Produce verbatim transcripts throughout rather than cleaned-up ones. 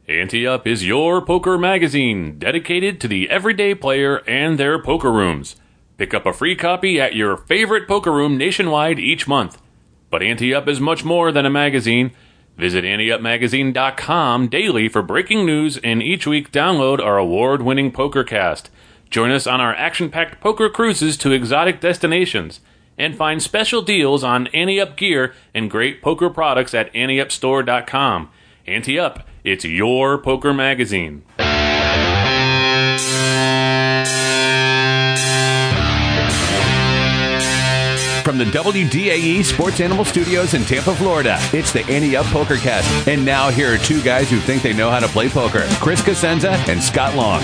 Ante Up is your poker magazine dedicated to the everyday player and their poker rooms. Pick up a free copy at your favorite poker room nationwide each month. But Ante Up is much more than a magazine. Visit ante up magazine dot com daily for breaking news, and each week download our award-winning PokerCast. Join us on our action-packed poker cruises to exotic destinations, and find special deals on Ante Up gear and great poker products at ante up store dot com. Ante Up, it's your poker magazine. From the W D A E Sports Animal Studios in Tampa, Florida, it's the Ante Up PokerCast. And now here are two guys who think they know how to play poker, Chris Cosenza and Scott Long.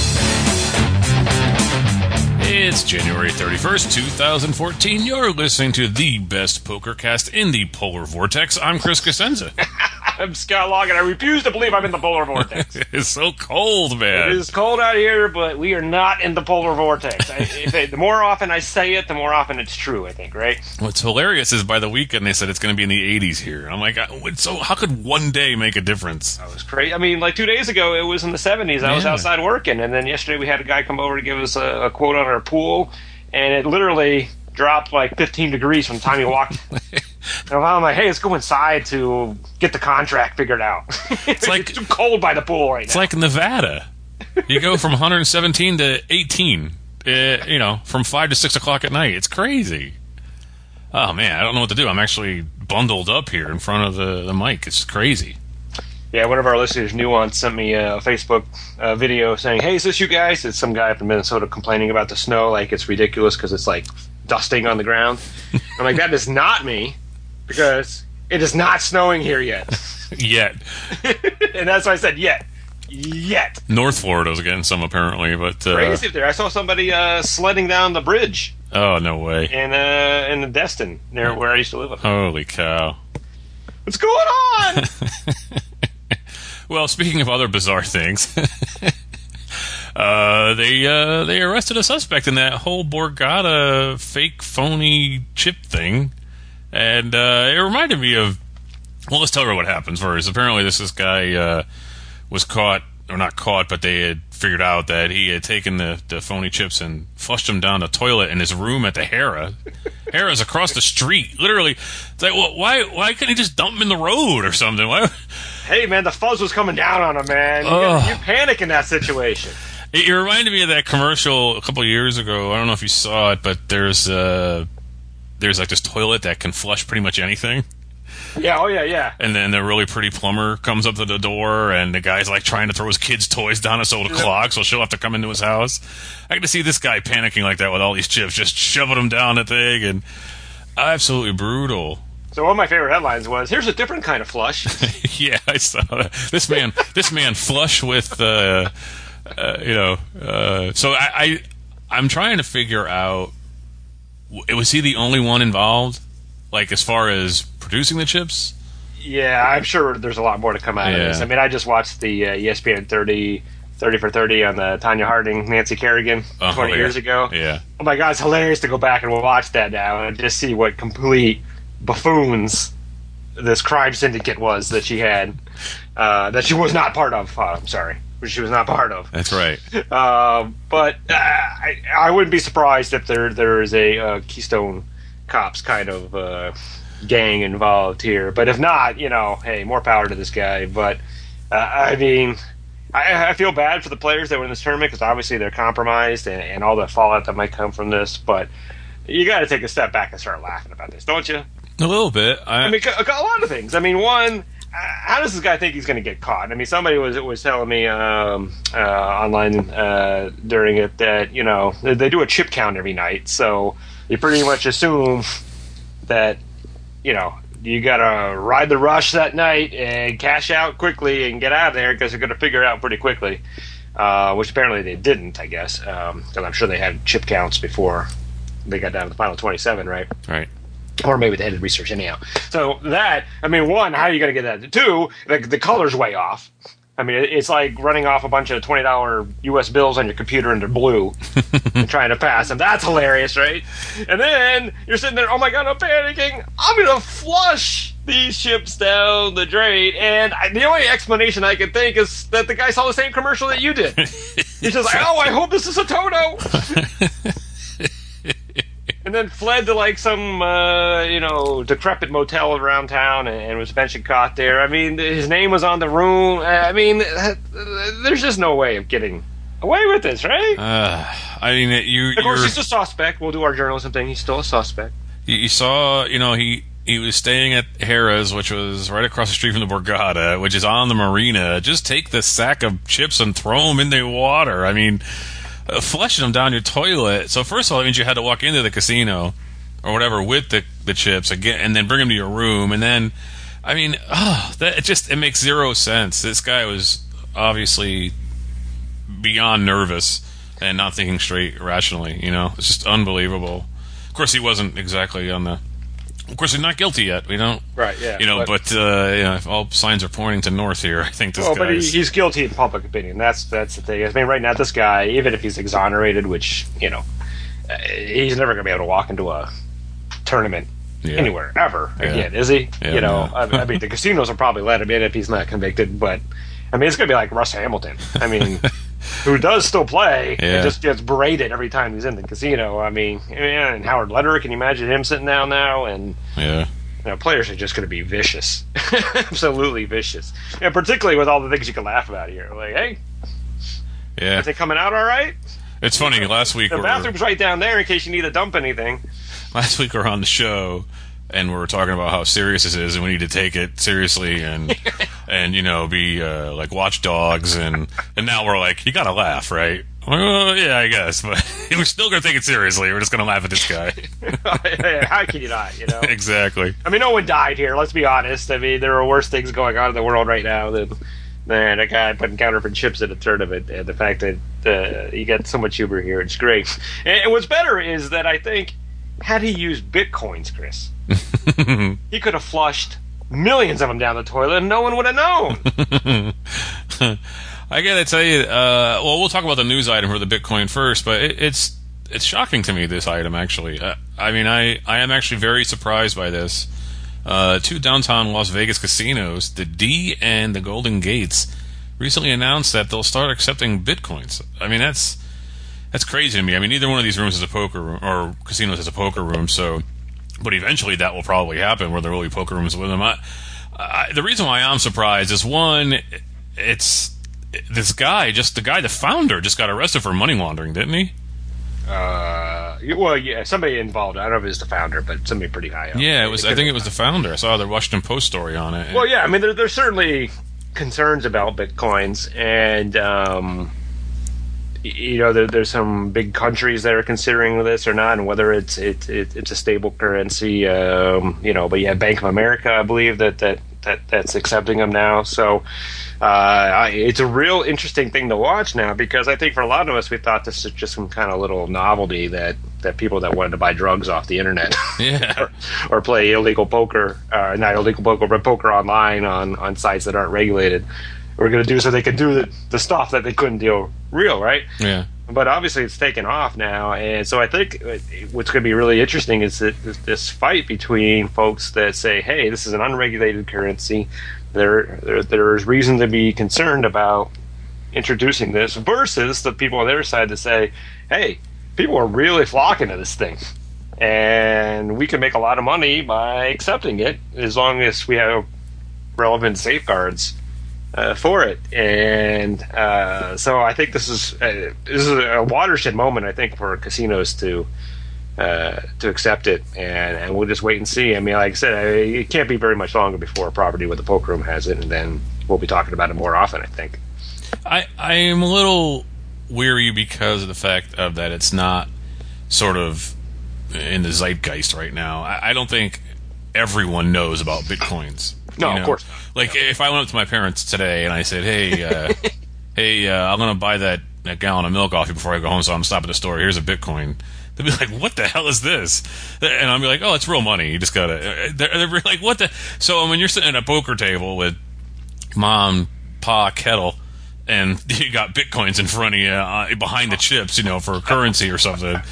It's January thirty-first, twenty fourteen. You're listening to the best PokerCast in the Polar Vortex. I'm Chris Cosenza. I'm Scott Long, and I refuse to believe I'm in the polar vortex. It's so cold, man. It is cold out here, but we are not in the polar vortex. I, if it, the more often I say it, the more often it's true, I think, right? What's hilarious is by the weekend they said it's going to be in the eighties here. I'm like, so how could one day make a difference? That was crazy. I mean, like two days ago, it was in the seventies. I yeah. was outside working, and then yesterday we had a guy come over to give us a, a quote on our pool, and it literally dropped like fifteen degrees from the time he walked. And I'm like, hey, let's go inside to get the contract figured out. It's like it's too cold by the pool right it's now. It's like Nevada. You go from one hundred seventeen to eighteen, uh, you know, from five to six o'clock at night. It's crazy. Oh, man, I don't know what to do. I'm actually bundled up here in front of the, the mic. It's crazy. Yeah, one of our listeners, Nuance, sent me a Facebook uh, video saying, hey, is this you guys? It's some guy up in Minnesota complaining about the snow, like it's ridiculous because it's like dusting on the ground. I'm like, that is not me, because it is not snowing here yet. Yet. And that's why I said yet. Yet. North Florida's getting some, apparently, but uh, crazy up there. I saw somebody uh, sledding down the bridge. Oh, no way. In, uh, in Destin, near where I used to live. Holy cow. What's going on? Well, speaking of other bizarre things, uh, they uh, they arrested a suspect in that whole Borgata fake phony chip thing, and uh, it reminded me of. Well, let's tell her what happens first. Apparently, this this guy uh, was caught, or not caught, but they had figured out that he had taken the, the phony chips and flushed them down the toilet in his room at the Hara. Hara's across the street. Literally, it's like, well, why why couldn't he just dump them in the road or something? Why? Hey, man, the fuzz was coming down on him, man. You, oh. you panic in that situation. It, it reminded me of that commercial a couple of years ago. I don't know if you saw it, but there's uh, there's like this toilet that can flush pretty much anything. Yeah, oh yeah, yeah. And then the really pretty plumber comes up to the door, and the guy's like trying to throw his kid's toys down it so it'll clog, so she'll have to come into his house. I get to see this guy panicking like that with all these chips, just shoving them down the thing, and absolutely brutal. So one of my favorite headlines was, "Here's a different kind of flush." Yeah, I saw that. This man, this man flush with, uh, uh, you know. Uh, so I, I, I'm trying to figure out, was he the only one involved? Like, as far as producing the chips? Yeah, I'm sure there's a lot more to come out yeah. of this. I mean, I just watched the uh, E S P N thirty, thirty for thirty on the Tanya Harding, Nancy Kerrigan oh, twenty yeah. years ago. Yeah. Oh my God, it's hilarious to go back and watch that now and just see what complete buffoons this crime syndicate was that she had, uh, that she was not part of. Uh, I'm sorry. Which she was not part of. That's right. Uh, but uh, I, I wouldn't be surprised if there there is a uh, Keystone Cops kind of uh, gang involved here. But if not, you know, hey, more power to this guy. But, uh, I mean, I, I feel bad for the players that were in this tournament because obviously they're compromised and, and all the fallout that might come from this. But you got to take a step back and start laughing about this, don't you? A little bit. I, I mean, a, a lot of things. I mean, one, how does this guy think he's going to get caught? I mean, somebody was was telling me um, uh, online uh, during it that, you know, they, they do a chip count every night, so you pretty much assume that, you know, you got to ride the rush that night and cash out quickly and get out of there because they're going to figure it out pretty quickly, uh, which apparently they didn't, I guess, because um, I'm sure they had chip counts before they got down to the final twenty-seven, right? Right. Or maybe they had research anyhow. So that, I mean, one, how are you going to get that? Two, the, the color's way off. I mean, it's like running off a bunch of twenty dollar U S bills on your computer and they're blue and trying to pass them. That's hilarious, right? And then you're sitting there, oh my God, I'm panicking. I'm going to flush these chips down the drain. And I, the only explanation I can think is that the guy saw the same commercial that you did. He's just like, oh, I hope this is a Toto. And then fled to like some, uh, you know, decrepit motel around town and, and was eventually caught there. I mean, his name was on the room. I mean, there's just no way of getting away with this, right? Uh, I mean, you. Of course, you're, he's a suspect. We'll do our journalism thing. He's still a suspect. You, you saw, you know, he he was staying at Harrah's, which was right across the street from the Borgata, which is on the marina. Just take the sack of chips and throw them in the water. I mean. Uh, flushing them down your toilet. So first of all, it means you had to walk into the casino or whatever with the, the chips again, and then bring them to your room. And then, I mean, oh, that it just it makes zero sense. This guy was obviously beyond nervous and not thinking straight rationally. You know, it's just unbelievable. Of course, he wasn't exactly on the. Of course, he's not guilty yet. We don't, right? Yeah, you know, but, but uh, you know, if all signs are pointing to north here, I think this well, guy. But he, he's guilty in public opinion. That's that's the thing. I mean, right now, this guy, even if he's exonerated, which you know, uh, he's never going to be able to walk into a tournament yeah. anywhere ever yeah. again, is he? Yeah, you know, no. I, I mean, the casinos will probably let him in if he's not convicted, but I mean, it's going to be like Russ Hamilton. I mean. Who does still play yeah. and just gets berated every time he's in the casino. I mean, and Howard Lederer, can you imagine him sitting down now? And yeah. you know, players are just going to be vicious. Absolutely vicious. And particularly with all the things you can laugh about here. Like, hey, yeah. is it coming out all right? It's funny, last week... The we're, bathroom's right down there in case you need to dump anything. Last week we were on the show, and we were talking about how serious this is, and we need to take it seriously, and, and you know, be, uh, like, watchdogs, and, and now we're like, you gotta laugh, right? Well, yeah, I guess, but we're still gonna take it seriously. We're just gonna laugh at this guy. How can you not, you know? Exactly. I mean, no one died here, let's be honest. I mean, there are worse things going on in the world right now than, than a guy putting counterfeit chips at a tournament, and the fact that uh, you get so much humor here, it's great. And, and what's better is that I think, had he used bitcoins, Chris, he could have flushed millions of them down the toilet and no one would have known. I gotta tell you, uh, well, we'll talk about the news item for the Bitcoin first, but it, it's it's shocking to me, this item, actually. Uh, I mean, I, I am actually very surprised by this. Uh, two downtown Las Vegas casinos, the D and the Golden Gates, recently announced that they'll start accepting Bitcoins. I mean, that's that's crazy to me. I mean, neither one of these rooms is a poker room, or casinos is a poker room, so... But eventually that will probably happen, where there will be poker rooms with them. I, I, the reason why I'm surprised is, one, it's this guy, just the guy, the founder, just got arrested for money laundering, didn't he? Uh, well, yeah, somebody involved. I don't know if it was the founder, but somebody pretty high up. Yeah, it was. I think it was the founder. I saw the Washington Post story on it. Well, yeah, I mean, there, there's certainly concerns about Bitcoins, and um, you know, there, there's some big countries that are considering this or not, and whether it's it, it, it's a stable currency. Um, you know, but yeah, Bank of America, I believe that that, that that's accepting them now. So. Uh, it's a real interesting thing to watch now, because I think for a lot of us, we thought this was just some kind of little novelty that, that people that wanted to buy drugs off the internet yeah. or, or play illegal poker, uh, not illegal poker, but poker online on, on sites that aren't regulated, were going to do so they could do the, the stuff that they couldn't do real, right? Yeah. But obviously it's taken off now, and so I think what's going to be really interesting is that this fight between folks that say, hey, this is an unregulated currency, There, there, there's reason to be concerned about introducing this, versus the people on their side to say, hey, people are really flocking to this thing, and we can make a lot of money by accepting it as long as we have relevant safeguards uh, for it. And uh, so I think this is uh, this is a watershed moment, I think, for casinos to Uh, to accept it, and, and we'll just wait and see. I mean, like I said, it can't be very much longer before a property with a poker room has it, and then we'll be talking about it more often, I think. I, I am a little weary because of the fact of that it's not sort of in the zeitgeist right now. I, I don't think everyone knows about Bitcoins. No, you know? Of course not. Like, no. If I went up to my parents today and I said, hey, uh, hey, uh, I'm going to buy that, that gallon of milk off you before I go home, so I'm stopping at the store. Here's a Bitcoin. They'll be like, what the hell is this? And I'll be like, oh, it's real money. You just got to... They're, they're like, what the... So when you're sitting at a poker table with mom, pa, kettle, and you got Bitcoins in front of you uh, behind the chips, you know, for currency or something,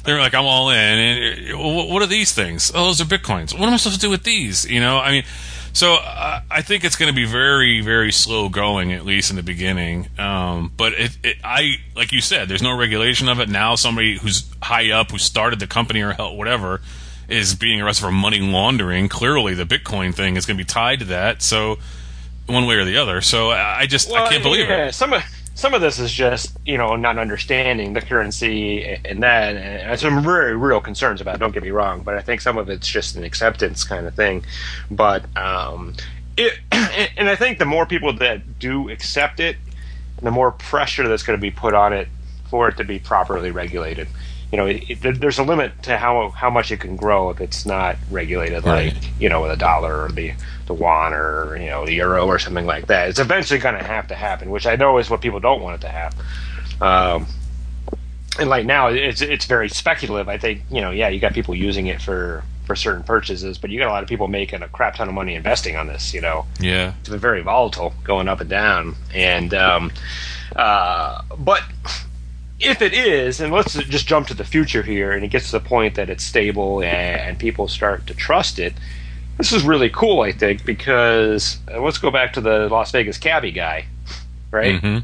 they're like, I'm all in. And, uh, what are these things? Oh, those are Bitcoins. What am I supposed to do with these? You know, I mean, so uh, I think it's going to be very, very slow going, at least in the beginning. Um, but it, it, I, like you said, there's no regulation of it. Now somebody who's high up, who started the company or whatever, is being arrested for money laundering. Clearly, the Bitcoin thing is going to be tied to that. So, one way or the other. So, I just well, I can't believe yeah, it. Some of some of this is just, you know, not understanding the currency and that, and I have some very real concerns about it, don't get me wrong, but I think some of it's just an acceptance kind of thing. But um, it, and I think the more people that do accept it, the more pressure that's going to be put on it for it to be properly regulated. You know, it, it, there's a limit to how how much it can grow if it's not regulated, Right. like, you know, with a dollar or the the yuan or, you know, the euro or something like that. It's eventually going to have to happen, which I know is what people don't want it to happen. Um, and like now, it's it's very speculative. I think, you know, yeah, you got people using it for, for certain purchases, but you got a lot of people making a crap ton of money investing on this. You know, Yeah. it's been very volatile, going up and down, and um, uh, but. If it is, and let's just jump to the future here, and it gets to the point that it's stable and, and people start to trust it, this is really cool, I think, because uh, let's go back to the Las Vegas cabbie guy, right? Mm-hmm.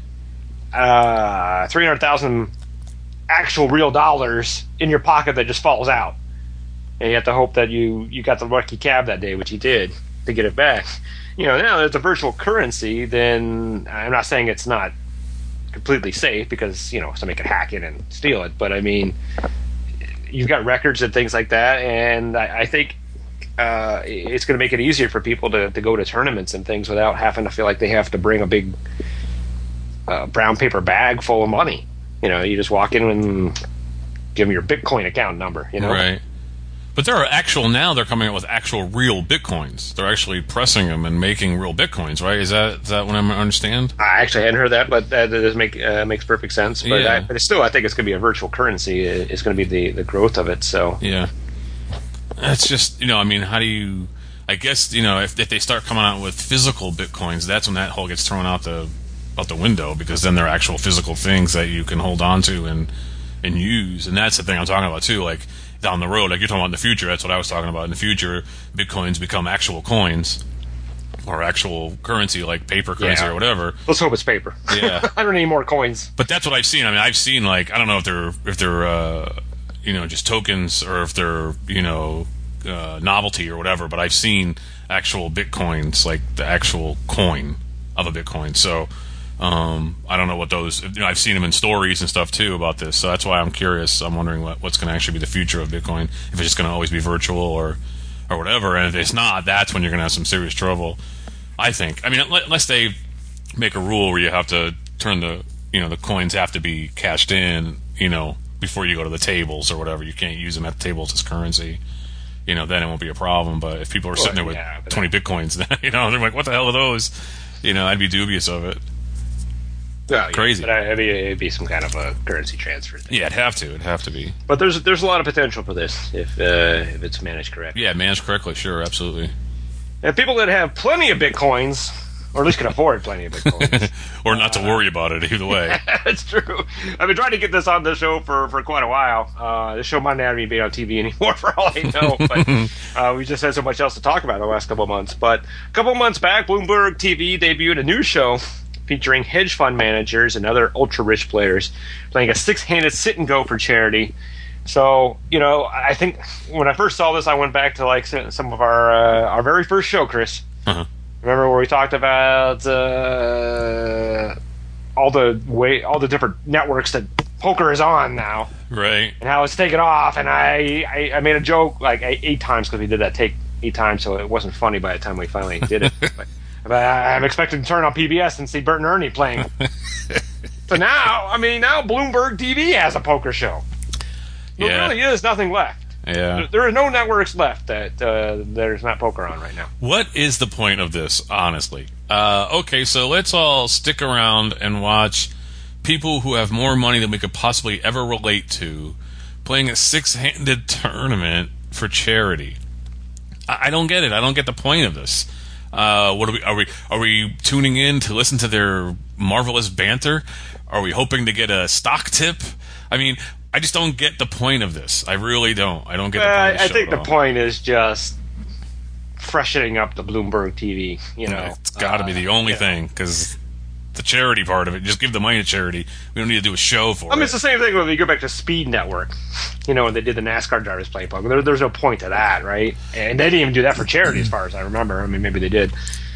Uh, three hundred thousand actual real dollars in your pocket that just falls out. And you have to hope that you, you got the lucky cab that day, which he did, to get it back. You know, now there's a virtual currency, then I'm not saying it's not completely safe, because, you know, somebody could hack it and steal it, but I mean, you've got records and things like that, and I, I think uh, it's going to make it easier for people to, to go to tournaments and things without having to feel like they have to bring a big uh, brown paper bag full of money. You know, you just walk in and give them your Bitcoin account number, you know? Right. But there are actual, now they're coming out with actual real Bitcoins. They're actually pressing them and making real Bitcoins, right? Is that is that what I understand? I actually hadn't heard that, but that does make uh, makes perfect sense. But, Yeah. I, but still, I think it's going to be a virtual currency. It's going to be the, the growth of it. So Yeah. That's just, you know, I mean, how do you, I guess, you know, if, if they start coming out with physical Bitcoins, that's when that whole gets thrown out the out the window, because then they're actual physical things that you can hold on to and, and use. And that's the thing I'm talking about, too. Like, down the road, like you're talking about in the future, that's what I was talking about. In the future, Bitcoins become actual coins or actual currency, like paper currency Yeah. or whatever. let's hope it's paper. Yeah. I don't need more coins. But that's what I've seen. I mean, I've seen, like, I don't know if they're if they're uh, you know, just tokens, or if they're, you know, uh, novelty or whatever. But I've seen actual Bitcoins, like the actual coin of a Bitcoin. So um, I don't know what those. You know, I've seen them in stories and stuff too about this. So that's why I'm curious. I'm wondering what, what's going to actually be the future of Bitcoin. If it's just going to always be virtual or or whatever. And if it's not, that's when you're going to have some serious trouble, I think. I mean, unless they make a rule where you have to turn the, you know, the coins have to be cashed in, you know, before you go to the tables or whatever. You can't use them at the tables as currency. You know, then it won't be a problem. But if people are sitting there with yeah, but twenty Bitcoins, then, you know, they're like, what the hell are those? You know, I'd be dubious of it. Well, yeah, Crazy. But I, it'd, be, it'd be some kind of a currency transfer thing. Yeah, it'd have to. It'd have to be. But there's there's a lot of potential for this if uh, if it's managed correctly. Yeah, managed correctly, sure, absolutely. And people that have plenty of Bitcoins, or at least can afford plenty of Bitcoins. Or not to worry about it, either way. That's true. I've been trying to get this on the show for, for quite a while. Uh, this show might not even be on T V anymore, for all I know. But uh, we just had so much else to talk about in the last couple of months. But a couple of months back, Bloomberg T V debuted a new show featuring hedge fund managers and other ultra-rich players playing a six-handed sit-and-go for charity. So, you know, I think when I first saw this, I went back to like some of our uh, our very first show, Chris. Uh-huh. Remember where we talked about uh, all the way, all the different networks that poker is on now, Right. and how it's taken off. And I, I, I made a joke like eight times because we did that take eight times, so it wasn't funny by the time we finally did it. but, but I'm expecting to turn on P B S and see Bert and Ernie playing. So now, I mean, now Bloomberg T V has a poker show. There Yeah. really is nothing left. Yeah. There, there are no networks left that uh, there's not poker on right now. What is the point of this, honestly? Uh, okay, so let's all stick around and watch people who have more money than we could possibly ever relate to playing a six-handed tournament for charity. I, I don't get it. I don't get the point of this. Uh, what are we? Are we? Are we tuning in to listen to their marvelous banter? Are we hoping to get a stock tip? I mean, I just don't get the point of this. I really don't. I don't get the Uh, point of the I show think at the all. point is just freshening up the Bloomberg T V. You know, It's got to be the Uh, only you know. thing, because the charity part of it, just give the money to charity. We don't need to do a show for I mean, it. it's the same thing when you go back to Speed Network. You know, when they did the NASCAR drivers playing poker. There, there's no point to that, right? And they didn't even do that for charity, as far as I remember. I mean, maybe they did.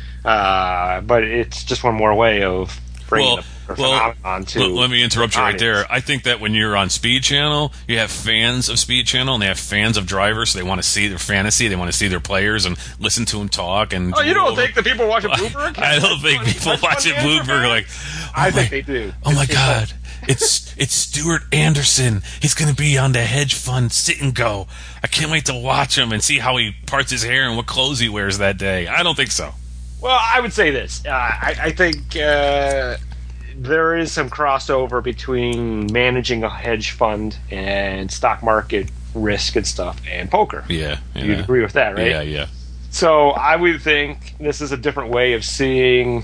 Uh, but it's just one more way of bringing Well, the poker well, phenomenon to. let, let me interrupt you right audience. there. I think that when you're on Speed Channel, you have fans of Speed Channel, and they have fans of drivers, so they want to see their fantasy, they want to see their players, and listen to them talk. And Oh, you drool don't over- think the people watching Bloomberg? I don't think people That's watching funny, Bloomberg are man. like, I oh think my- they do. Oh my It's- God! It's it's Stuart Anderson. He's going to be on the hedge fund sit and go. I can't wait to watch him and see how he parts his hair and what clothes he wears that day. I don't think so. Well, I would say this. Uh, I, I think uh, there is some crossover between managing a hedge fund and stock market risk and stuff and poker. Yeah, yeah. You'd agree with that, right? Yeah, yeah. So I would think this is a different way of seeing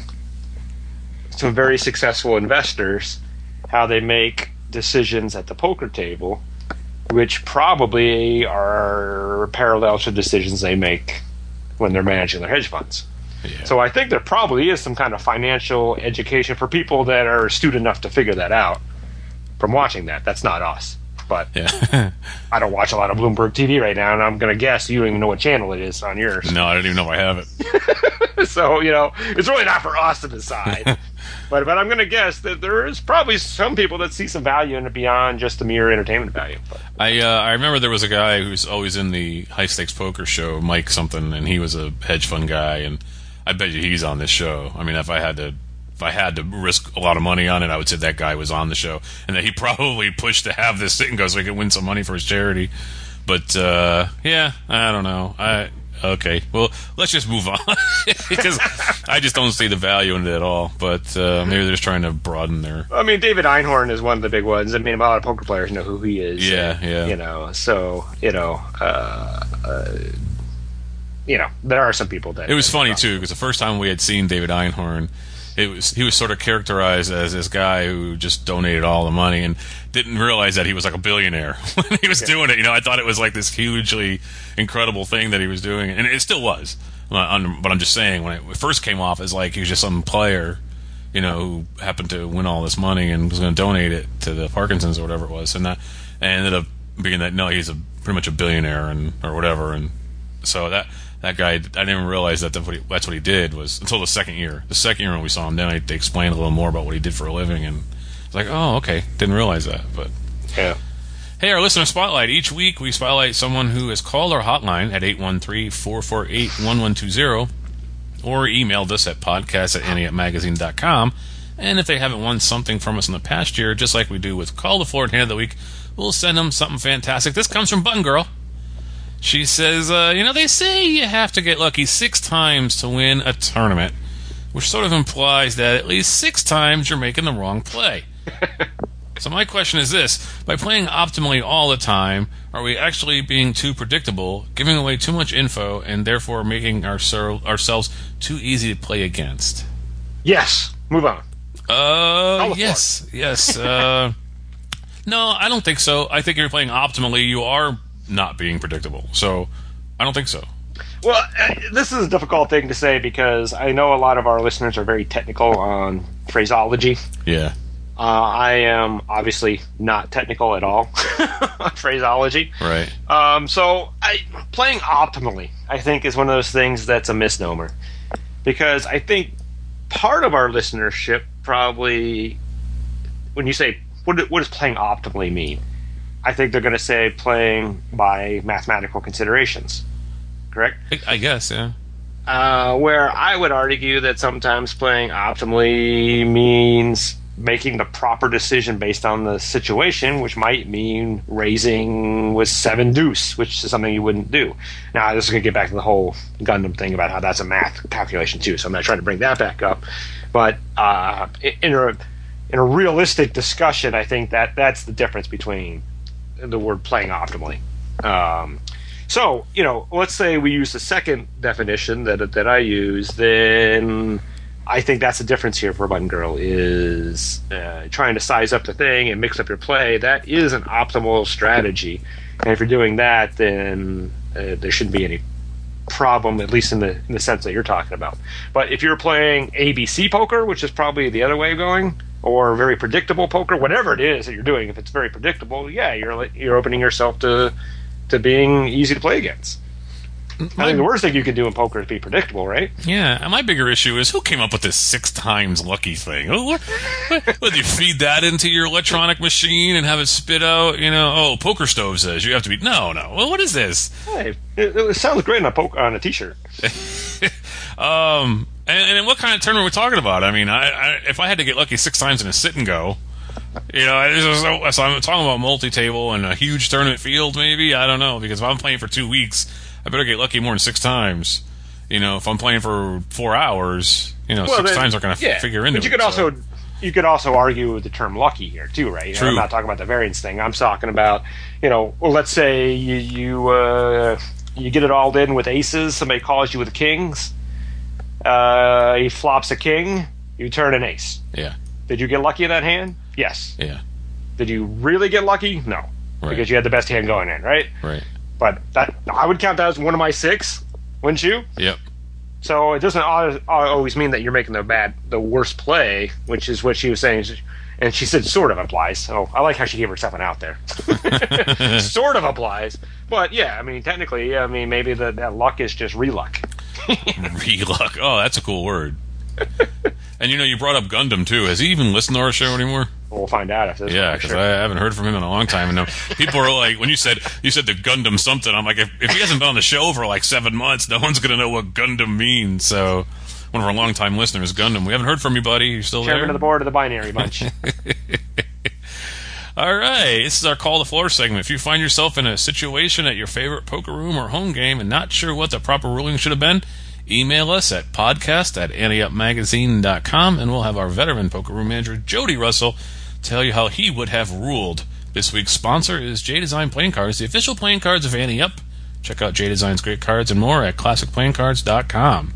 some very successful investors, how they make decisions at the poker table, which probably are parallel to decisions they make when they're managing their hedge funds. Yeah. So I think there probably is some kind of financial education for people that are astute enough to figure that out from watching that. That's not us. But Yeah. I don't watch a lot of Bloomberg T V right now, and I'm going to guess you don't even know what channel it is on yours. No, I don't even know if I have it. So, you know, it's really not for us to decide. but but I'm going to guess that there is probably some people that see some value in it beyond just the mere entertainment value. But, I uh, I remember there was a guy who's always in the high stakes poker show, Mike something, and he was a hedge fund guy, and I bet you he's on this show. I mean, if I had to, if I had to risk a lot of money on it, I would say that guy was on the show, and that he probably pushed to have this sit and go so he could win some money for his charity. But uh, yeah, I don't know. I okay, well, let's just move on because I just don't see the value in it at all. But uh, maybe they're just trying to broaden their. I mean, David Einhorn is one of the big ones. I mean, a lot of poker players know who he is. Yeah, and, yeah. You know, so, you know, uh, uh, you know, there are some people that. It was funny too because the first time we had seen David Einhorn, it was he was sort of characterized as this guy who just donated all the money and didn't realize that he was like a billionaire when he was doing it. You know, I thought it was like this hugely incredible thing that he was doing, and it still was. But I'm just saying, when it first came off as like he was just some player, you know, who happened to win all this money and was going to donate it to the Parkinson's or whatever it was, and that and ended up being that no, he's a pretty much a billionaire and or whatever, and so that. That guy, I didn't even realize that that's what, he, that's what he did was until the second year. The second year when we saw him, then I, they explained a little more about what he did for a living, and it's like, oh, okay, didn't realize that. But Yeah. hey, our listener spotlight. Each week we spotlight someone who has called our hotline at eight one three, four four eight, one one two zero or emailed us at podcast at any up magazine dot com. And if they haven't won something from us in the past year, just like we do with Call the Florida Hand of the Week, we'll send them something fantastic. This comes from Button Girl. She says, uh, you know, they say you have to get lucky six times to win a tournament, which sort of implies that at least six times you're making the wrong play. So my question is this. By playing optimally all the time, are we actually being too predictable, giving away too much info, and therefore making our, ourselves too easy to play against? Yes. Move on. Uh, yes, yes. Uh, no, I don't think so. I think if you're playing optimally, you are not being predictable. So, I don't think so. Well, uh, this is a difficult thing to say because I know a lot of our listeners are very technical on phraseology. Yeah. Uh, I am obviously not technical at all on phraseology. Right. Um, so, I, playing optimally, I think, is one of those things that's a misnomer. Because I think part of our listenership probably, when you say, what, what does playing optimally mean? I think they're going to say playing by mathematical considerations. Correct? I, I guess, yeah. Uh, where I would argue that sometimes playing optimally means making the proper decision based on the situation, which might mean raising with seven deuce, which is something you wouldn't do. Now, this is going to get back to the whole Gundam thing about how that's a math calculation too, so I'm not trying to bring that back up. But uh, in a in a realistic discussion, I think that that's the difference between the word playing optimally. Um, so, you know, let's say we use the second definition that that I use, then I think that's the difference here for Button Girl is uh, trying to size up the thing and mix up your play. That is an optimal strategy. And if you're doing that, then uh, there shouldn't be any problem, at least in the in the sense that you're talking about. But if you're playing A B C poker, which is probably the other way of going, or very predictable poker, whatever it is that you're doing, if it's very predictable, yeah, you're you're opening yourself to to being easy to play against. I think the worst thing you can do in poker is be predictable, right? Yeah, and my bigger issue is who came up with this six times lucky thing? Would you feed that into your electronic machine and have it spit out? You know, oh, Poker Stove says you have to be. No, no. Well, what is this? Hey, it, it sounds great on a poker on a t-shirt. um, and, and what kind of tournament are we talking about? I mean, I, I if I had to get lucky six times in a sit and go. You know, so, so I'm talking about multi-table and a huge tournament field, maybe. I don't know, because if I'm playing for two weeks, I better get lucky more than six times. You know, if I'm playing for four hours, you know, well, six then, times aren't going to yeah, figure into it. But you could it, also so. you could also argue with the term lucky here too, right? You know, True. I'm not talking about the variance thing. I'm talking about, you know, well, let's say you you, uh, you get it all in with aces. Somebody calls you with kings. Uh, he flops a king. You turn an ace. Yeah. Did you get lucky in that hand? Yes. Yeah. Did you really get lucky? No. Right. Because you had the best hand going in, right? Right. But that I would count that as one of my six, wouldn't you? Yep. So it doesn't always mean that you're making the bad, the worst play, which is what she was saying. And she said sort of applies. So I like how she gave herself an out there. Sort of applies. But yeah, I mean, technically, I mean, maybe the, that luck is just re-luck. Re-luck. Oh, that's a cool word. And you know, you brought up Gundam too. Has he even listened to our show anymore? We'll find out if this. Yeah, because sure. I haven't heard from him in a long time. And no, people are like, when you said you said the Gundam something, I'm like, if, if he hasn't been on the show for like seven months, no one's gonna know what Gundam means. So, one of our longtime listeners, Gundam, we haven't heard from you, buddy. You still Chairman there? of the board of the Binary Bunch. All right, this is our Call to Floor segment. If you find yourself in a situation at your favorite poker room or home game and not sure what the proper ruling should have been, email us at podcast at ante up magazine dot com, and we'll have our veteran poker room manager, Jody Russell, tell you how he would have ruled. This week's sponsor is J-Design Playing Cards, the official playing cards of Ante Up. Check out J-Design's great cards and more at classic playing cards dot com.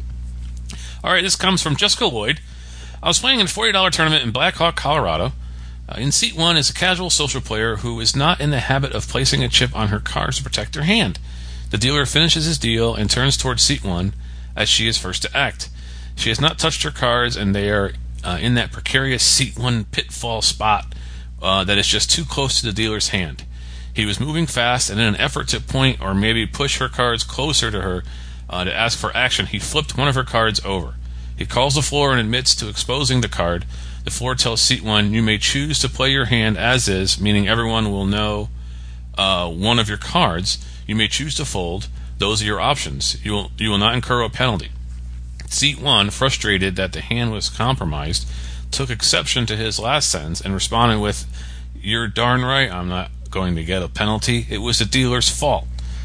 All right, this comes from Jessica Lloyd. I was playing in a forty dollars tournament in Black Hawk, Colorado. Uh, in seat one is a casual social player who is not in the habit of placing a chip on her cards to protect her hand. The dealer finishes his deal and turns towards seat one, as she is first to act. She has not touched her cards, and they are uh, in that precarious seat one pitfall spot uh, that is just too close to the dealer's hand. He was moving fast, and in an effort to point or maybe push her cards closer to her uh, to ask for action, he flipped one of her cards over. He calls the floor and admits to exposing the card. The floor tells seat one, you may choose to play your hand as is, meaning everyone will know uh, one of your cards. You may choose to fold. Those are your options. You will you will not incur a penalty. Seat one, frustrated that the hand was compromised, took exception to his last sentence and responded with, you're darn right I'm not going to get a penalty. It was the dealer's fault.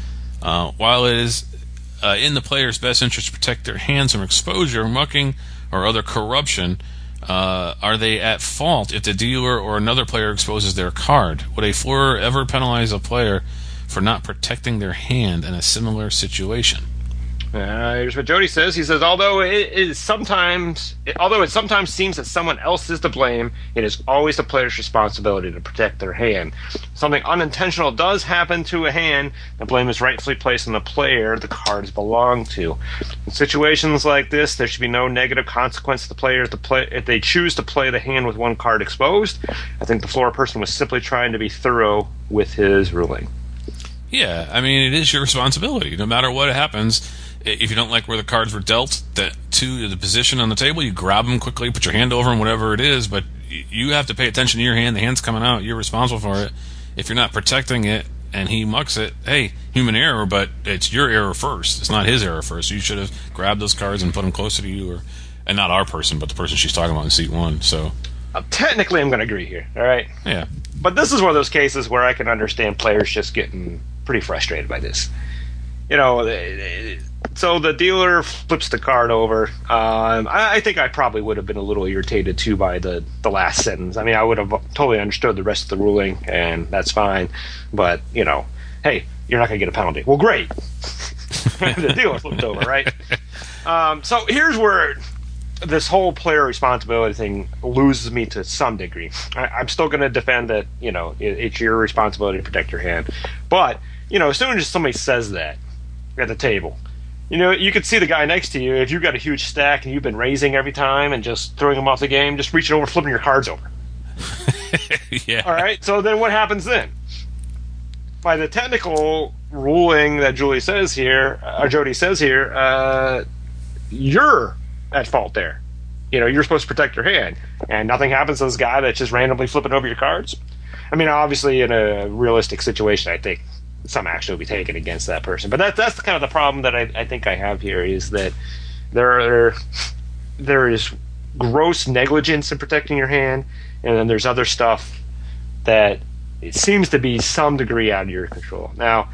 Uh, while it is uh, in the player's best interest to protect their hands from exposure, mucking, or other corruption, uh, are they at fault if the dealer or another player exposes their card? Would a floor ever penalize a player for not protecting their hand in a similar situation? Uh, here's what Jody says. He says, although it is sometimes, although it sometimes seems that someone else is to blame, it is always the player's responsibility to protect their hand. Something unintentional does happen to a hand, the blame is rightfully placed on the player the cards belong to. In situations like this, there should be no negative consequence to the players to play if they choose to play the hand with one card exposed. I think the floor person was simply trying to be thorough with his ruling. Yeah, I mean, it is your responsibility. No matter what happens, if you don't like where the cards were dealt that, to the position on the table, you grab them quickly, put your hand over them, whatever it is, but you have to pay attention to your hand. The hand's coming out. You're responsible for it. If you're not protecting it and he mucks it, hey, human error, but it's your error first. It's not his error first. You should have grabbed those cards and put them closer to you, or, and not our person, but the person she's talking about in seat one. So uh, technically, I'm going to agree here, all right? Yeah. But this is one of those cases where I can understand players just getting pretty frustrated by this. You know, so the dealer flips the card over. Um, I, I think I probably would have been a little irritated, too, by the, the last sentence. I mean, I would have totally understood the rest of the ruling, and that's fine. But, you know, hey, you're not going to get a penalty. Well, great. The dealer flipped over, right? Um, so here's where this whole player responsibility thing loses me to some degree. I, I'm still going to defend that, you know, it, it's your responsibility to protect your hand. But, you know, as soon as somebody says that at the table, you know, you could see the guy next to you, if you've got a huge stack and you've been raising every time and just throwing them off the game, just reaching over, flipping your cards over. Yeah. All right, so then what happens then? By the technical ruling that Julie says here, or Jody says here, uh, you're at fault there. You know, you're supposed to protect your hand, and nothing happens to this guy that's just randomly flipping over your cards. I mean, obviously, in a realistic situation, I think some action will be taken against that person. But that, that's kind of the problem that I, I think I have here, is that there are, there is gross negligence in protecting your hand, and then there's other stuff that it seems to be some degree out of your control. Now,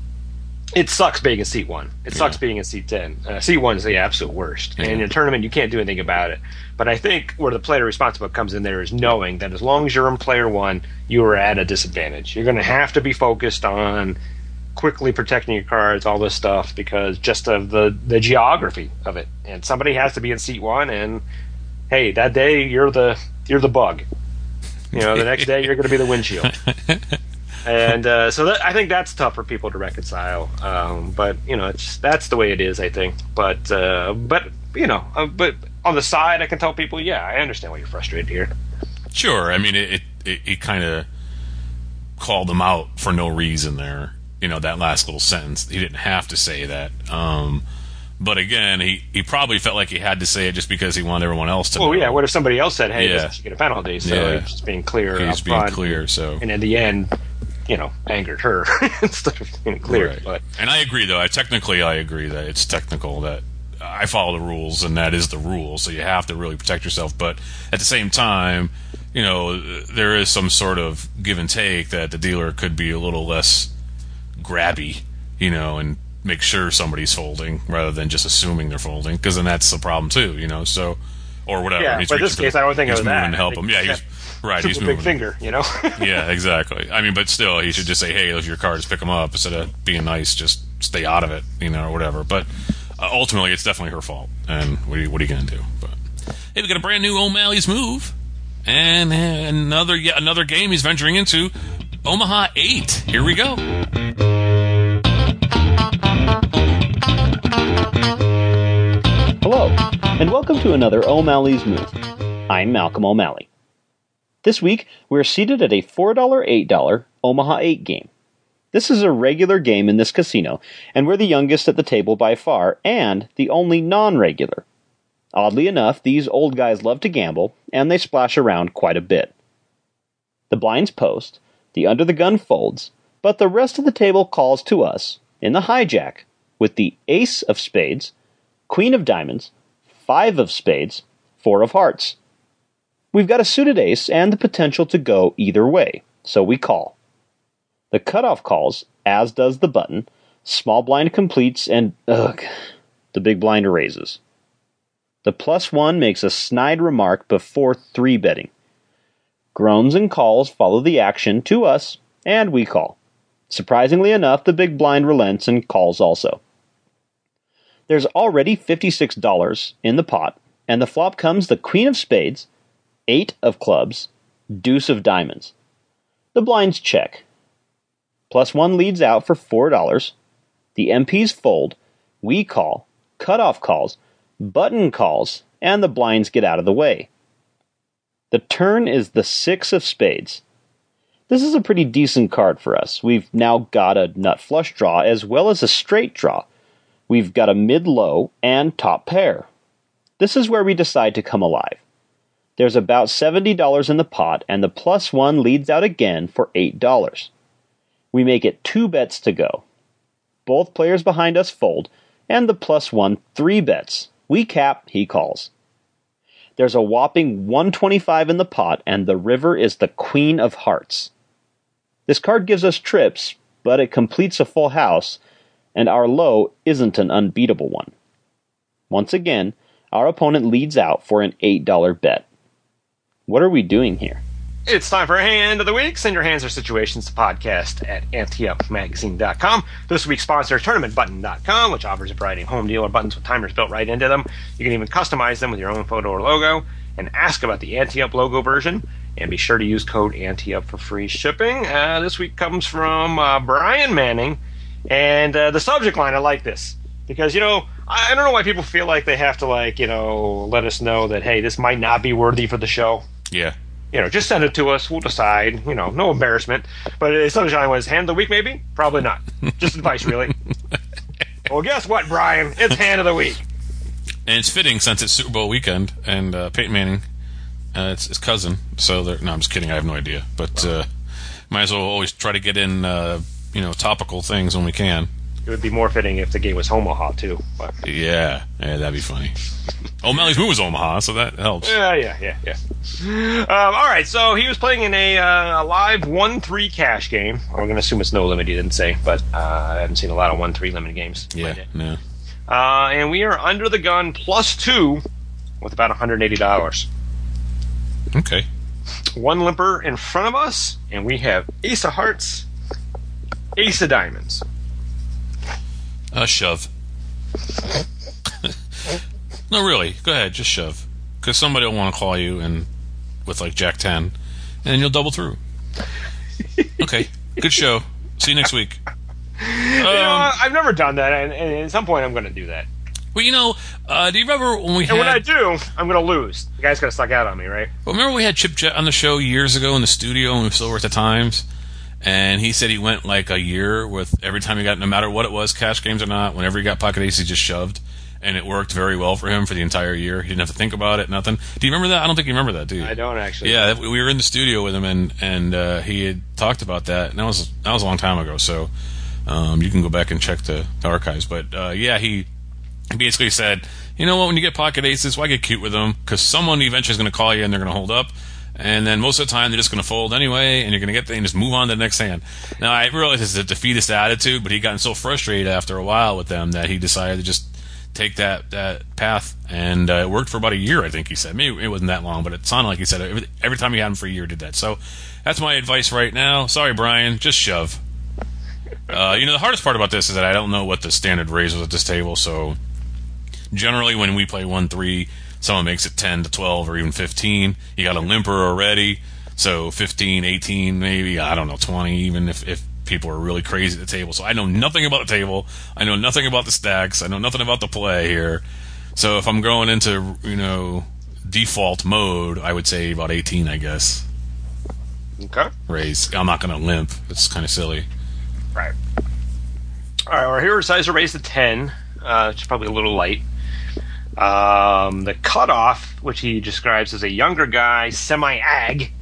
it sucks being in seat one. It sucks yeah. being in seat ten. Uh, seat one is the absolute worst. Yeah. And in a tournament, you can't do anything about it. But I think where the player responsibility comes in there is knowing that as long as you're in player one, you are at a disadvantage. You're going to have to be focused on quickly protecting your cards, all this stuff, because just of the, the geography of it. And somebody has to be in seat one, and hey, that day you're the you're the bug. You know, the next day you're going to be the windshield. And uh, so that, I think that's tough for people to reconcile. Um, but you know, it's that's the way it is, I think. But uh, but you know, uh, but on the side, I can tell people, yeah, I understand why you're frustrated here. Sure. I mean, it it, it kind of called them out for no reason there. You know, that last little sentence. He didn't have to say that. Um, but again, he, he probably felt like he had to say it just because he wanted everyone else to well, know. Well, yeah, what if somebody else said, hey, yeah. this should get a penalty? So yeah. he's just being clear. He's being front, clear, so. And in the end, you know, angered her instead of being clear. Right. But. And I agree, though. I technically, I agree that it's technical, that I follow the rules, and that is the rule, so you have to really protect yourself. But at the same time, you know, there is some sort of give and take that the dealer could be a little less grabby, you know, and make sure somebody's folding rather than just assuming they're folding, because then that's the problem too, you know. So, or whatever. Yeah, he's but in this case, the, I don't think it was moving that. to help him. Yeah, he's right. He's moving. Big finger, you know. Yeah, exactly. I mean, but still, he should just say, "Hey, if your cards, pick them up," instead of being nice, just stay out of it, you know, or whatever. But uh, ultimately, it's definitely her fault. And what are you, what are you going to do? But hey, we got a brand new O'Malley's Move, and another yet another game he's venturing into, Omaha eight. Here we go. Hello, and welcome to another O'Malley's Move. I'm Malcolm O'Malley. This week, we're seated at a four dollar, eight dollar Omaha eight game. This is a regular game in this casino, and we're the youngest at the table by far, and the only non-regular. Oddly enough, these old guys love to gamble, and they splash around quite a bit. The blinds post, the under-the-gun folds, but the rest of the table calls to us, in the hijack, with the ace of spades, queen of diamonds, five of spades, four of hearts. We've got a suited ace and the potential to go either way, so we call. The cutoff calls, as does the button, small blind completes, and ugh, the big blind raises. The plus one makes a snide remark before three betting. Groans and calls follow the action to us, and we call. Surprisingly enough, the big blind relents and calls also. There's already fifty-six dollars in the pot, and the flop comes the queen of spades, eight of clubs, deuce of diamonds. The blinds check. Plus one leads out for four dollars. The M Ps fold, we call, cutoff calls, button calls, and the blinds get out of the way. The turn is the six of spades. This is a pretty decent card for us. We've now got a nut flush draw as well as a straight draw. We've got a mid-low and top pair. This is where we decide to come alive. There's about seventy dollars in the pot, and the plus one leads out again for eight dollars. We make it two bets to go. Both players behind us fold, and the plus one three bets. We cap, he calls. There's a whopping one hundred twenty-five in the pot, and the river is the queen of hearts. This card gives us trips, but it completes a full house, and our low isn't an unbeatable one. Once again, our opponent leads out for an eight dollar bet. What are we doing here? It's time for a Hand of the Week. Send your hands or situations to podcast at ante up magazine dot com. This week's sponsor is tournament button dot com, which offers a variety of home dealer buttons with timers built right into them. You can even customize them with your own photo or logo, and ask about the Ante-Up logo version. And be sure to use code Ante-Up for free shipping. Uh, this week comes from uh, Brian Manning. And uh, the subject line, I like this. Because, you know, I don't know why people feel like they have to, like, you know, let us know that, hey, this might not be worthy for the show. Yeah. You know, just send it to us. We'll decide. You know, no embarrassment. But the subject line was Hand of the Week, maybe? Probably not. Just advice, really. Well, guess what, Brian? It's Hand of the Week. And it's fitting since it's Super Bowl weekend, and uh, Peyton Manning, uh, it's his cousin. So, no, I'm just kidding. I have no idea. But uh, might as well always try to get in... Uh, you know, topical things when we can. It would be more fitting if the game was Omaha, too. But. Yeah, yeah, that'd be funny. O'Malley's move was Omaha, so that helps. Yeah, yeah, yeah, yeah. Um, all right, so he was playing in a, uh, a live one three cash game. We're going to assume it's no limit, he didn't say, but uh, I haven't seen a lot of one three limited games. Yeah, no. Uh, and we are under the gun plus two with about one hundred eighty dollars. Okay. One limper in front of us, and we have Ace of Hearts, Ace of Diamonds. Uh, shove. No, really. Go ahead, just shove. Because somebody will want to call you and with like Jack ten, and then you'll double through. Okay, good show. See you next week. Um, you know, I've never done that, and, and at some point I'm going to do that. Well, you know, uh, do you remember when we had... And when I do, I'm going to lose. The guy's going to suck out on me, right? Well, remember we had Chip Jet on the show years ago in the studio when we still were at the Times? And he said he went like a year with every time he got, no matter what it was, cash games or not, whenever he got pocket aces, he just shoved. And it worked very well for him for the entire year. He didn't have to think about it, nothing. Do you remember that? I don't think you remember that, do you? I don't, actually. Yeah, we were in the studio with him, and, and uh, he had talked about that. And that was, that was a long time ago, so um, you can go back and check the, the archives. But, uh, yeah, he basically said, you know what, when you get pocket aces, why get cute with them? Because someone eventually is going to call you, and they're going to hold up. And then most of the time, they're just going to fold anyway, and you're going to get the, and just move on to the next hand. Now, I realize it's a defeatist attitude, but he gotten so frustrated after a while with them that he decided to just take that, that path, and uh, it worked for about a year, I think he said. Maybe it wasn't that long, but it sounded like he said every, every time he had him for a year, did that. So that's my advice right now. Sorry, Brian, just shove. Uh, you know, the hardest part about this is that I don't know what the standard raise was at this table, so generally when we play one three, someone makes it ten to twelve or even fifteen. You got a limper already, so fifteen, eighteen, maybe, I don't know, twenty, even if, if people are really crazy at the table. So I know nothing about the table. I know nothing about the stacks. I know nothing about the play here. So if I'm going into, you know, default mode, I would say about eighteen, I guess. Okay. Raise. I'm not going to limp. It's kind of silly. Right. All right, our hero decides to raise to ten, uh, which is probably a little light. Um, the cutoff, which he describes as a younger guy, semi-ag,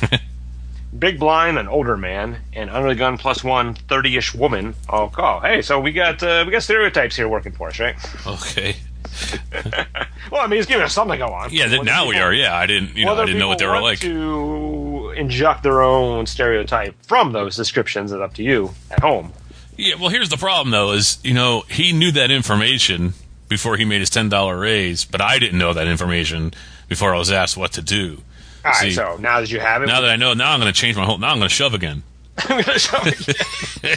big blind, an older man, and under the gun plus one, thirty-ish woman. I'll call. Hey, so we got uh, we got stereotypes here working for us, right? Okay. Well, I mean, he's giving us something to go on. Yeah, th- now we are. Yeah, I didn't, you know, I didn't know what they were like. To inject their own stereotype from those descriptions is up to you at home. Yeah, well, here's the problem, though, is, you know, he knew that information before he made his ten dollars raise, but I didn't know that information before I was asked what to do. All See, right, so now that you have it... Now that I know, now I'm going to change my whole... Now I'm going to shove again. I'm going to shove again.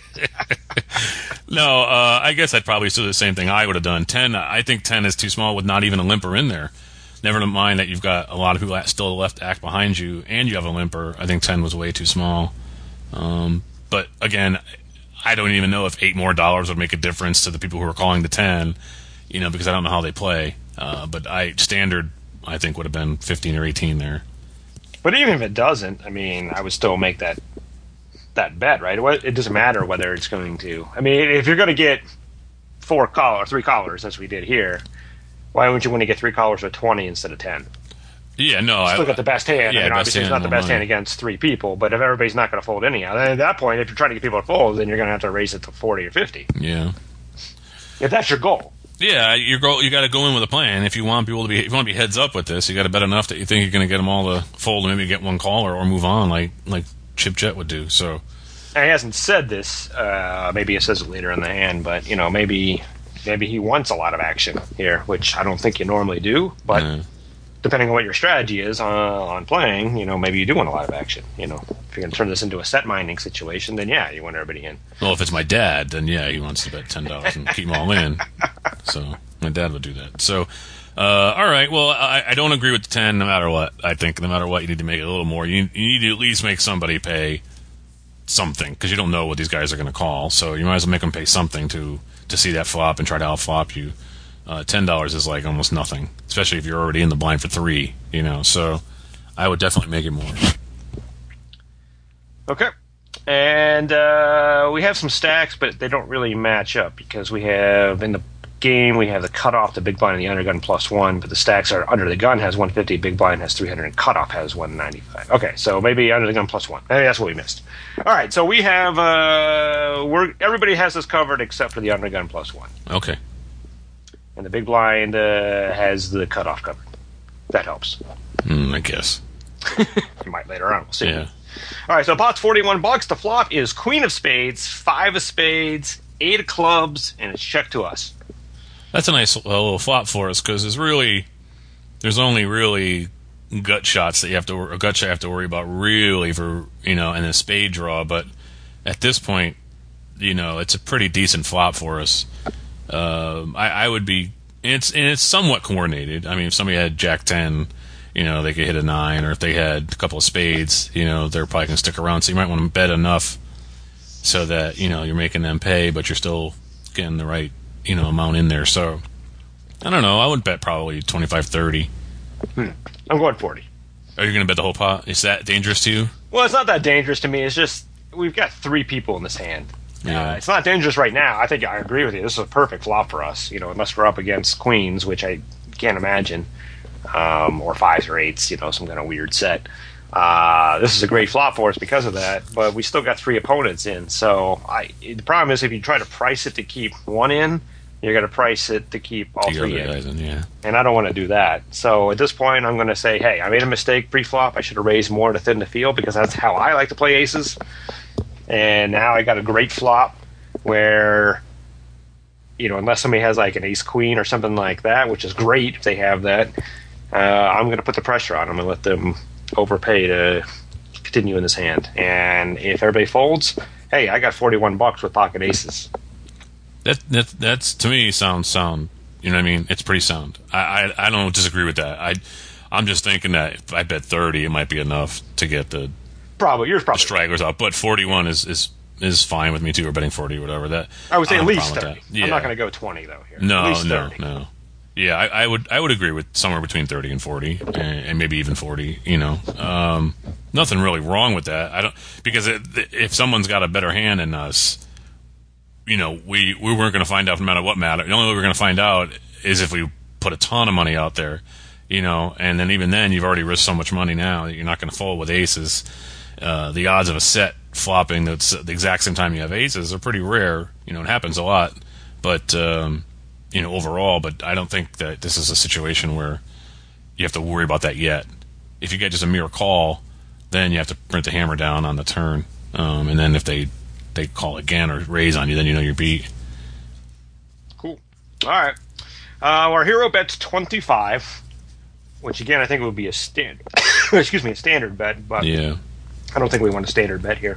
No, uh, I guess I'd probably do the same thing I would have done. ten, I think ten is too small with not even a limper in there. Never mind that you've got a lot of people still left act behind you, and you have a limper. I think ten was way too small. Um, but, again, I don't even know if eight more dollars would make a difference to the people who are calling the ten, you know, because I don't know how they play. Uh, but I standard, I think, would have been fifteen or eighteen there. But even if it doesn't, I mean, I would still make that that bet, right? It doesn't matter whether it's going to... I mean, if you're going to get four call or three callers, as we did here, why wouldn't you want to get three callers with twenty instead of ten? Yeah, no. Still I, got the best hand. Yeah, I mean, obviously, it's not the best money. hand against three people, but if everybody's not going to fold anyhow, then at that point, if you're trying to get people to fold, then you're going to have to raise it to forty or fifty. Yeah. If that's your goal. Yeah, you go. You got to go in with a plan. If you want people to be, if you want to be heads up with this, you got to bet enough that you think you're going to get them all to fold and maybe get one caller or move on, like like Chip Jet would do. So, and he hasn't said this. Uh, maybe he says it later in the hand, but you know, maybe maybe he wants a lot of action here, which I don't think you normally do. But yeah. depending on what your strategy is on, on playing, you know, maybe you do want a lot of action. You know, if you're going to turn this into a set mining situation, then yeah, you want everybody in. Well, if it's my dad, then yeah, he wants to bet ten dollars and keep them all in. So my dad would do that. So, uh, all right. Well, I, I don't agree with the ten no matter what. I think no matter what, you need to make it a little more. You, you need to at least make somebody pay something because you don't know what these guys are going to call. So you might as well make them pay something to, to see that flop and try to outflop you. Uh, ten dollars is like almost nothing, especially if you're already in the blind for three, you know, so I would definitely make it more. Okay. And uh, we have some stacks, but they don't really match up because we have, in the game, we have the cutoff, the big blind, and the undergun plus one, but the stacks are under the gun has one fifty, big blind has three hundred, and cutoff has one ninety-five. Okay, so maybe under the gun plus one. Maybe that's what we missed. All right, so we have, uh, we're everybody has this covered except for the undergun plus one. Okay. And the big blind uh, has the cutoff covered. That helps. Mm, I guess. You might later on. We'll see. Yeah. All right, so pot's forty-one bucks. The flop is queen of spades, five of spades, eight of clubs, and it's check to us. That's a nice little flop for us because there's really, there's only really gut shots that you have to, a gut shot you have to worry about really for, you know, and a spade draw. But at this point, you know, it's a pretty decent flop for us. Um, I, I would be, and it's, and it's somewhat coordinated. I mean, if somebody had Jack ten, you know, they could hit a nine, or if they had a couple of spades, you know, they're probably going to stick around. So you might want to bet enough so that, you know, you're making them pay, but you're still getting the right, you know, amount in there. So, I don't know. I would bet probably twenty-five, thirty. Hmm. I'm going forty. Are you going to bet the whole pot? Is that dangerous to you? Well, it's not that dangerous to me. It's just, we've got three people in this hand. Yeah. Uh, it's not dangerous right now. I think I agree with you. This is a perfect flop for us, you know, unless we're up against queens, which I can't imagine, um, or fives or eights, you know, some kind of weird set. Uh, this is a great flop for us because of that, but we still got three opponents in. So I, the problem is if you try to price it to keep one in, you're going to price it to keep all The three other in. guys in, yeah. And I don't want to do that. So at this point, I'm going to say, hey, I made a mistake pre-flop. I should have raised more to thin the field because that's how I like to play aces. And now I got a great flop where, you know, unless somebody has like an ace queen or something like that, which is great if they have that, uh, I'm going to put the pressure on them and let them overpay to continue in this hand. And if everybody folds, hey, I got forty-one bucks with pocket aces. That, that that's to me sounds sound. You know what I mean? It's pretty sound. I, I, I don't disagree with that. I I'm just thinking that if I bet thirty, it might be enough to get the, Probably yours the probably. stragglers out. But forty-one is, is is fine with me too. Or betting forty or whatever. That I would say I at don't have a least problem thirty. with that. Yeah. I'm not going to go twenty though here. No, at least no, thirty. no. Yeah, I, I would I would agree with somewhere between thirty and forty, and, and maybe even forty. You know, um, nothing really wrong with that. I don't because it, if someone's got a better hand than us, you know, we, we weren't going to find out no matter what matter. The only way we're going to find out is if we put a ton of money out there, you know, and then even then you've already risked so much money now that you're not going to fold with aces. Uh, the odds of a set flopping that's at the exact same time you have aces are pretty rare. You know, it happens a lot, but um, you know, overall. But I don't think that this is a situation where you have to worry about that yet. If you get just a mere call, then you have to print the hammer down on the turn, um, and then if they they call again or raise on you, then you know you're beat. Cool. All right. Uh, our hero bets twenty-five, which again I think would be a standard. excuse me, a standard bet, but Yeah. I don't think we want a standard bet here.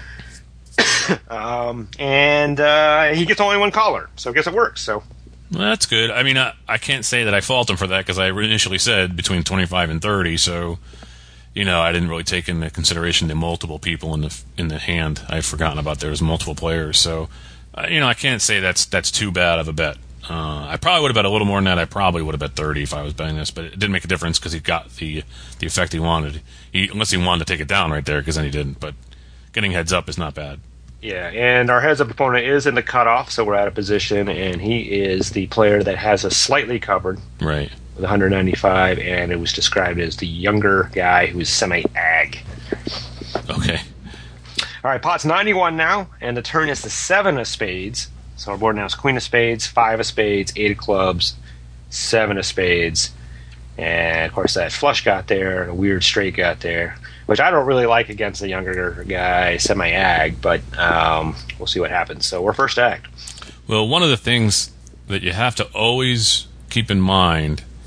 um, and uh, he gets only one caller, so I guess it works. So Well, that's good. I mean, I, I can't say that I fault him for that because I initially said between twenty-five and thirty, so you know I didn't really take into consideration the multiple people in the in the hand. I've forgotten about there was multiple players, so uh, you know I can't say that's that's too bad of a bet. Uh, I probably would have bet a little more than that. I probably would have bet thirty if I was betting this, but it didn't make a difference because he got the the effect he wanted. He unless he wanted to take it down right there, because then he didn't. But getting heads up is not bad. yeah, and our heads-up opponent is in the cutoff, so we're out of position, and he is the player that has us slightly covered Right. with one ninety-five, and it was described as the younger guy who's semi-ag. Okay. All right, pot's ninety-one now, and the turn is the seven of spades. So our board now is queen of spades, five of spades, eight of clubs, seven of spades, and of course that flush got there, and a weird straight got there, which I don't really like against the younger guy, semi-ag, but um, we'll see what happens. So we're first act. Well, one of the things that you have to always keep in mind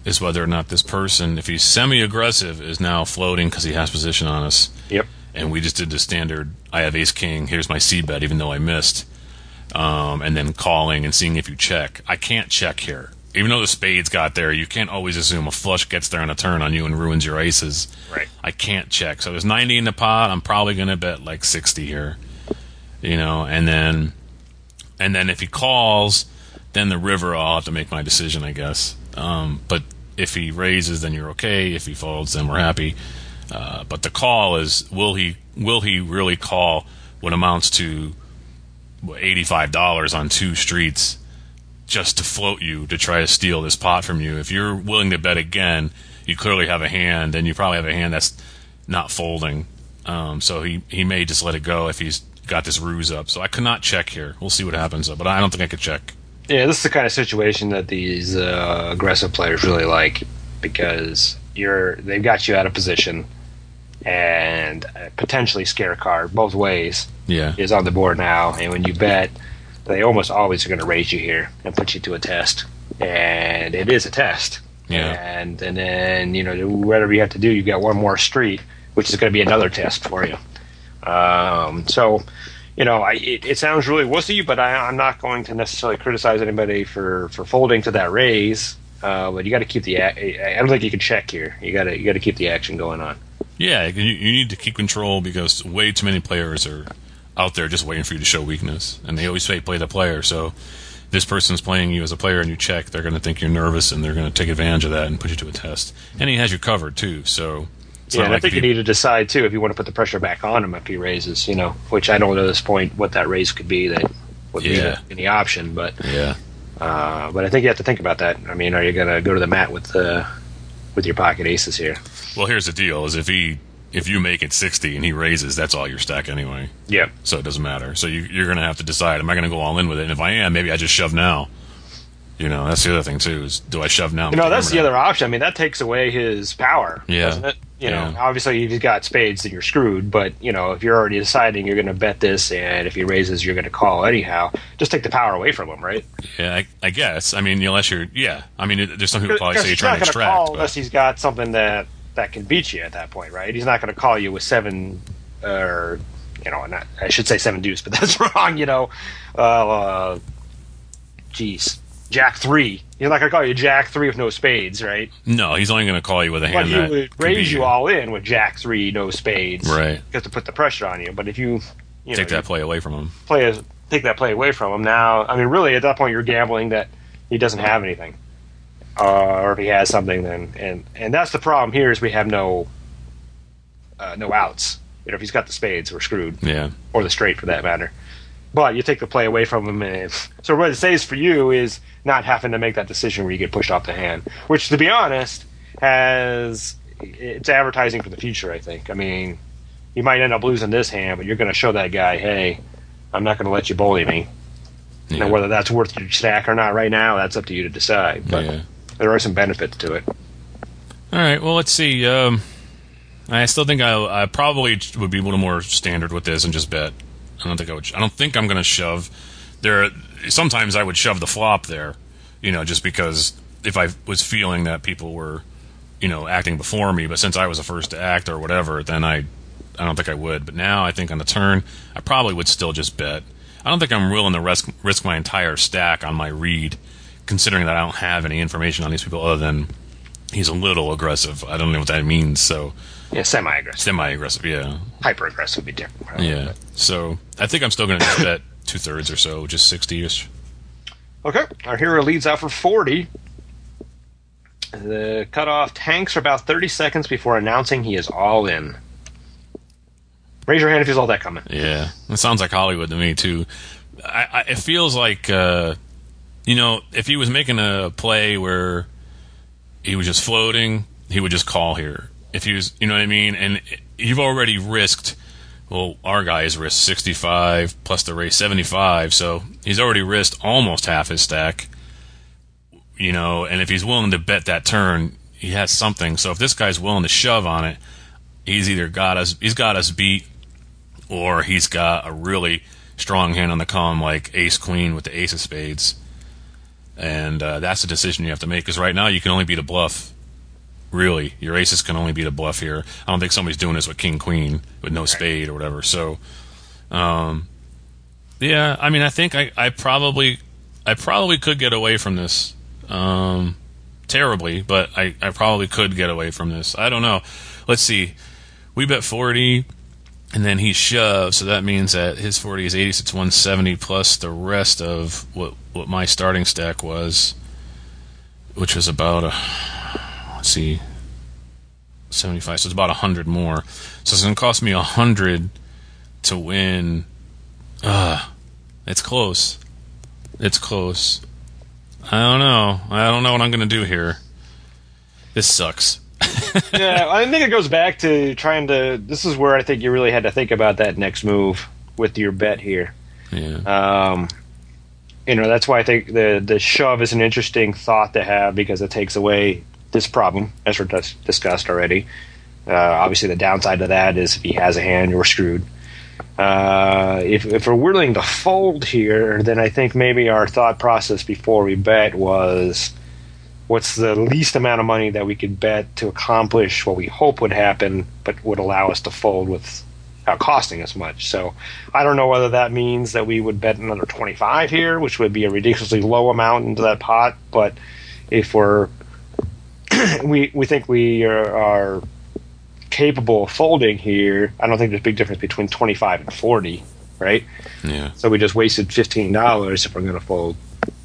is whether or not this person, if he's semi-aggressive, is now floating because he has position on us. Yep. And we just did the standard, I have ace-king, here's my c-bet, even though I missed. Um, and then calling and seeing if you check. I can't check here. Even though the spades got there, you can't always assume a flush gets there on a turn on you and ruins your aces. Right. I can't check. So there's ninety in the pot. I'm probably going to bet like sixty here. You know, and then and then if he calls, then the river, I'll have to make my decision, I guess. Um, but if he raises, then you're okay. If he folds, then we're happy. Uh, but the call is, will he will he really call what amounts to eighty-five dollars on two streets just to float you, to try to steal this pot from you? If you're willing to bet again, you clearly have a hand, and you probably have a hand that's not folding. Um, so he, he may just let it go if he's got this ruse up. So I could not check here. We'll see what happens, though, but I don't think I could check. Yeah, this is the kind of situation that these uh, aggressive players really like, because you're they've got you out of position, and uh, potentially scare card both ways Yeah. is on the board now. And when you bet, they almost always are going to raise you here and put you to a test, and it is a test. Yeah. And and then, you know, whatever you have to do, you've got one more street, which is going to be another test for you. Um, so, you know, I, it, it sounds really wussy, but I, I'm not going to necessarily criticize anybody for, for folding to that raise. Uh, but you got to keep the. I don't think you can check here. You got to you got to keep the action going on. Yeah, you, you need to keep control because way too many players are out there just waiting for you to show weakness, and they always say play the player. So if this person's playing you as a player and you check, they're going to think you're nervous, and they're going to take advantage of that and put you to a test. And he has you covered too, so it's yeah, not and like I think if you you need to decide too if you want to put the pressure back on him if he raises. You know, which I don't know at this point what that raise could be that would Yeah. be any option, but yeah. uh, but I think you have to think about that. I mean, are you going to go to the mat with the with your pocket aces here? Well, here's the deal: is if he if you make it sixty and he raises, that's all your stack anyway. Yeah. So it doesn't matter. So you, you're going to have to decide: am I going to go all in with it? And if I am, maybe I just shove now. You know, that's the other thing too. Is do I shove now? You know, that's the other option. I mean, that takes away his power, Yeah. doesn't it? You know, Yeah. obviously if he's got spades, then you're screwed. But you know, if you're already deciding you're going to bet this, and if he raises, you're going to call anyhow, just take the power away from him, right? Yeah, I, I guess. I mean, unless you're, yeah. I mean, it, there's some people probably Because say you're he's trying not to going to extract. call but- unless he's got something that that can beat you at that point, right? He's not going to call you with seven, or you know, not, I should say seven deuce, but that's wrong. You know, uh, uh, geez, Jack three. He's not going to call you Jack three with no spades, right? No, he's only going to call you with a But hand he that would could raise be- you all in with Jack three, no spades, Right. Just to put the pressure on you. But if you, you Take know, that play away from him. play a, take that play away from him, now, I mean, really, at that point, you're gambling that he doesn't have anything, uh, or if he has something, then and and that's the problem here is we have no, uh, no outs. You know, if he's got the spades, we're screwed, Yeah. or the straight for that matter. But you take the play away from him, and so what it says for you is not having to make that decision where you get pushed off the hand, which, to be honest, has it's advertising for the future. I think. I mean, you might end up losing this hand, but you're going to show that guy, hey, I'm not going to let you bully me. Yeah. Now, whether that's worth your stack or not right now, that's up to you to decide. But Yeah. there are some benefits to it. All right. Well, let's see. Um, I still think I, I probably would be a little more standard with this and just bet. I don't think I would. I don't think I'm going to shove. There. Sometimes I would shove the flop there, you know, just because if I was feeling that people were, you know, acting before me. But since I was the first to act or whatever, then I, I don't think I would. But now I think on the turn, I probably would still just bet. I don't think I'm willing to risk risk my entire stack on my read, considering that I don't have any information on these people other than he's a little aggressive. I don't know what that means. So Yeah, semi-aggressive. semi-aggressive, yeah, Hyper-aggressive would be different. probably. yeah. So I think I'm still going to just bet two thirds or so, just sixty-ish. Okay, our hero leads out for forty. The cutoff tanks for about thirty seconds before announcing he is all in. Raise your hand if you saw that coming. Yeah, it sounds like Hollywood to me too. I, I, it feels like uh, you know, if he was making a play where he was just floating, he would just call here. If he was, you know what I mean, and you've already risked. Well, our guys risked sixty-five plus the raise seventy-five, so he's already risked almost half his stack. You know, and if he's willing to bet that turn, he has something. So if this guy's willing to shove on it, he's either got us, he's got us beat, or he's got a really strong hand on the column like ace queen with the ace of spades. And uh, that's a decision you have to make, because right now you can only beat a bluff. Really, your aces can only beat a bluff here. I don't think somebody's doing this with king queen with no spade or whatever. So, um, yeah, I mean, I think I, I probably I probably could get away from this um, terribly, but I, I probably could get away from this. I don't know. Let's see. We bet forty, and then he shoves, so that means that his forty is eighty, so it's one seventy plus the rest of what what my starting stack was, which was about a. Let's see, seventy-five, so it's about one hundred more. So it's going to cost me one hundred to win. Uh, it's close. It's close. I don't know. I don't know what I'm going to do here. This sucks. Yeah, I think it goes back to trying to... This is where I think you really had to think about that next move with your bet here. Yeah. Um, you know, that's why I think the, the shove is an interesting thought to have, because it takes away... this problem, as we dis- discussed already. Uh, obviously, the downside to that is if he has a hand, we're screwed. Uh, if, if we're willing to fold here, then I think maybe our thought process before we bet was, what's the least amount of money that we could bet to accomplish what we hope would happen, but would allow us to fold without costing us much. So I don't know whether that means that we would bet another twenty-five here, which would be a ridiculously low amount into that pot, but if we're we we think we are, are capable of folding here, I don't think there's a big difference between twenty-five and forty, right? Yeah. So we just wasted fifteen dollars if we're going to fold.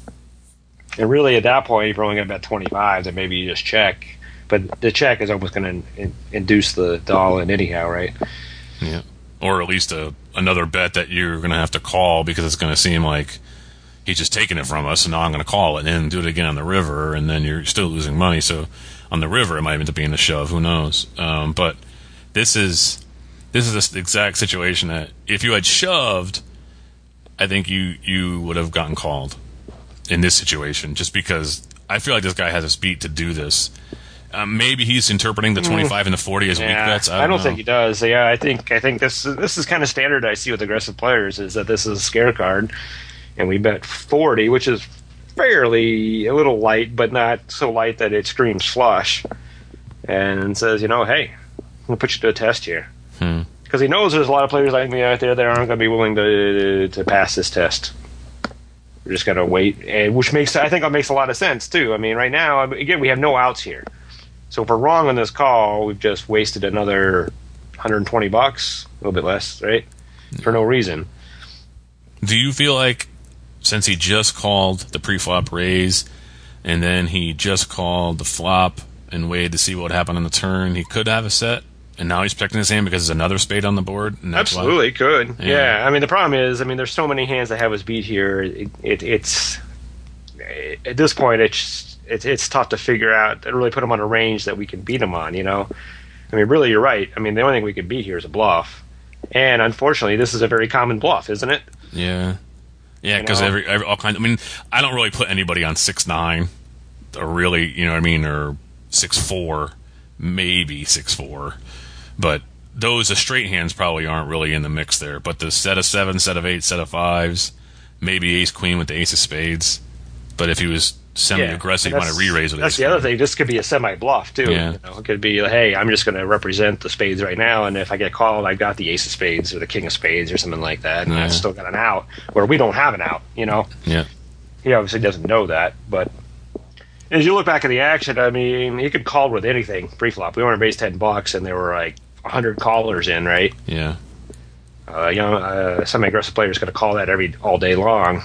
And really, at that point, if you're only going to bet twenty-five, then maybe you just check. But the check is almost going to in, induce the all-in anyhow, right? Yeah. Or at least a, another bet that you're going to have to call, because it's going to seem like he's just taking it from us, and now I'm going to call it and then do it again on the river, and then you're still losing money. So on the river, it might end up being a shove. Who knows? Um, but this is this is the exact situation that if you had shoved, I think you you would have gotten called in this situation, just because I feel like this guy has us beat to do this. Um, maybe he's interpreting the twenty-five and the forty as yeah, weak bets. I don't, I don't know. think he does. Yeah, I think I think this this is kind of standard I see with aggressive players, is that this is a scare card. And we bet forty, which is fairly a little light, but not so light that it screams flush. And says, you know, hey, I'm going to put you to a test here. Because hmm. he knows there's a lot of players like me out there that aren't going to be willing to to pass this test. We're just going to wait, and which makes I think it makes a lot of sense, too. I mean, right now, again, we have no outs here. So if we're wrong on this call, we've just wasted another one hundred twenty bucks, a little bit less, right? For no reason. Do you feel like, since he just called the pre-flop raise, and then he just called the flop and waited to see what would happen on the turn, he could have a set, and now he's protecting his hand because there's another spade on the board? And that's Absolutely, why? could. Yeah. yeah, I mean, the problem is, I mean, there's so many hands that have us beat here. It, it, it's at this point, it's, it's it's tough to figure out, to really put him on a range that we can beat him on, you know? I mean, really, you're right. I mean, the only thing we could beat here is a bluff. And unfortunately, this is a very common bluff, isn't it? Yeah. Yeah, because every, every all kinds. I mean, I don't really put anybody on six nine, or really, you know what I mean, or six four, maybe six four, but those the straight hands probably aren't really in the mix there. But the set of seven, set of eight, set of fives, maybe ace queen with the ace of spades. But if he was semi-aggressive, yeah, you want to re-raise with That's ace the queen. other thing. This could be a semi-bluff, too. Yeah. You know, it could be, hey, I'm just going to represent the spades right now, and if I get called, I got the ace of spades or the king of spades or something like that, and Yeah. I've still got an out, where we don't have an out, you know? Yeah. He obviously doesn't know that, but as you look back at the action, I mean, he could call with anything pre-flop. We only raised ten bucks, and there were like one hundred callers in, right? Yeah. Uh, you know, uh, semi-aggressive players going to call that every all day long.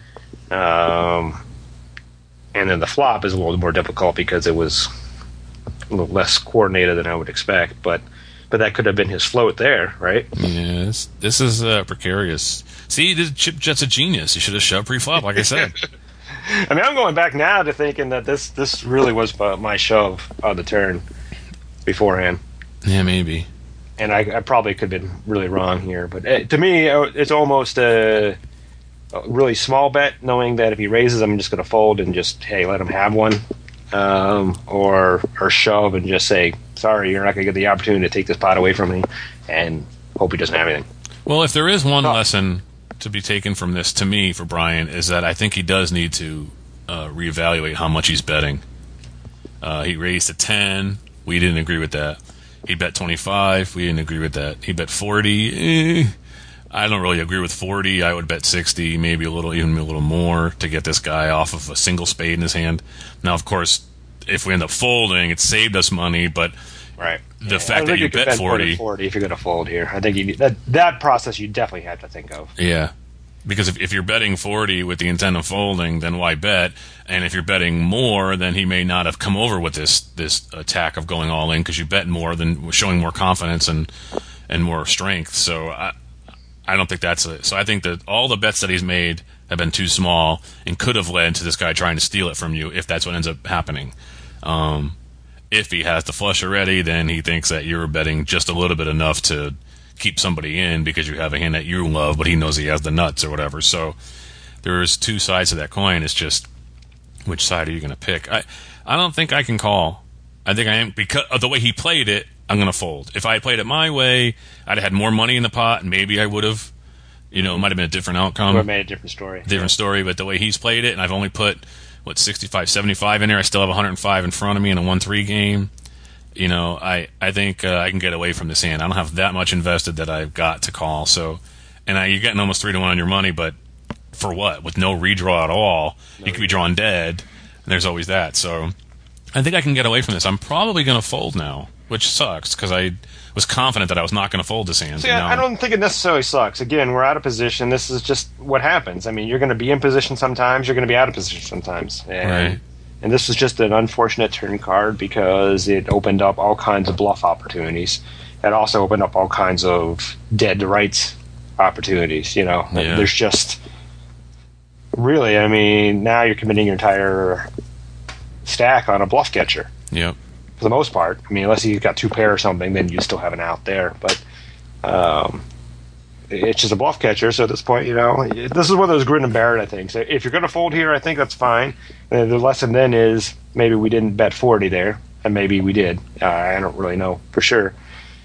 Um, and then the flop is a little more difficult because it was a little less coordinated than I would expect. But but that could have been his float there, right? Yeah, this, this is uh, precarious. See, this Chip Jet's a genius. He should have shoved pre-flop, like I said. I mean, I'm going back now to thinking that this, this really was my shove on the turn beforehand. Yeah, maybe. And I, I probably could have been really wrong here. But it, to me, it's almost a, a really small bet, knowing that if he raises, I'm just going to fold and just, hey, let him have one. Um, or or shove and just say, sorry, you're not going to get the opportunity to take this pot away from me, and hope he doesn't have anything. Well, if there is one Oh. lesson to be taken from this, to me, for Brian, is that I think he does need to uh, reevaluate how much he's betting. Uh, he raised to ten. We didn't agree with that. He bet twenty-five. We didn't agree with that. He bet forty. Eh, I don't really agree with forty. I would bet sixty, maybe a little, even a little more to get this guy off of a single spade in his hand. Now, of course, if we end up folding, it saved us money, but right. the yeah, fact that you, you bet forty, forty if you're going to fold here, I think you need, that that process you definitely have to think of. Yeah, because if, if you're betting forty with the intent of folding, then why bet? And if you're betting more, then he may not have come over with this this attack of going all in because you bet more than showing more confidence and and more strength. So I I don't think that's it. So I think that all the bets that he's made have been too small and could have led to this guy trying to steal it from you if that's what ends up happening. Um, if he has the flush already, then he thinks that you're betting just a little bit enough to keep somebody in because you have a hand that you love, but he knows he has the nuts or whatever. So there's two sides to that coin. It's just which side are you going to pick? I, I don't think I can call. I think I am because of the way he played it. I'm going to fold. If I had played it my way, I'd have had more money in the pot, and maybe I would have. You know, it might have been a different outcome. Would have made a different story. Different yeah. story, but the way he's played it, and I've only put what sixty-five, seventy-five in there. I still have one hundred five in front of me in a one three game. You know, I I think uh, I can get away from this hand. I don't have that much invested that I've got to call. So, and I, you're getting almost three to one on your money, but for what? With no redraw at all, no, you could be drawn dead, and there's always that. So, I think I can get away from this. I'm probably going to fold now, which sucks because I was confident that I was not going to fold this hand. See, I, I don't think it necessarily sucks. Again, we're out of position. This is just what happens. I mean, you're going to be in position sometimes. You're going to be out of position sometimes. And, right. and this was just an unfortunate turn card because it opened up all kinds of bluff opportunities. It also opened up all kinds of dead to rights opportunities. You know, yeah. There's just really, I mean, now you're committing your entire stack on a bluff catcher. Yep. For the most part. I mean, unless you've got two pair or something, then you still have an out there. But um, it's just a bluff catcher, so at this point, you know, this is one of those grin and bear it, I think. So if you're going to fold here, I think that's fine. And the lesson then is maybe we didn't bet forty there, and maybe we did. Uh, I don't really know for sure.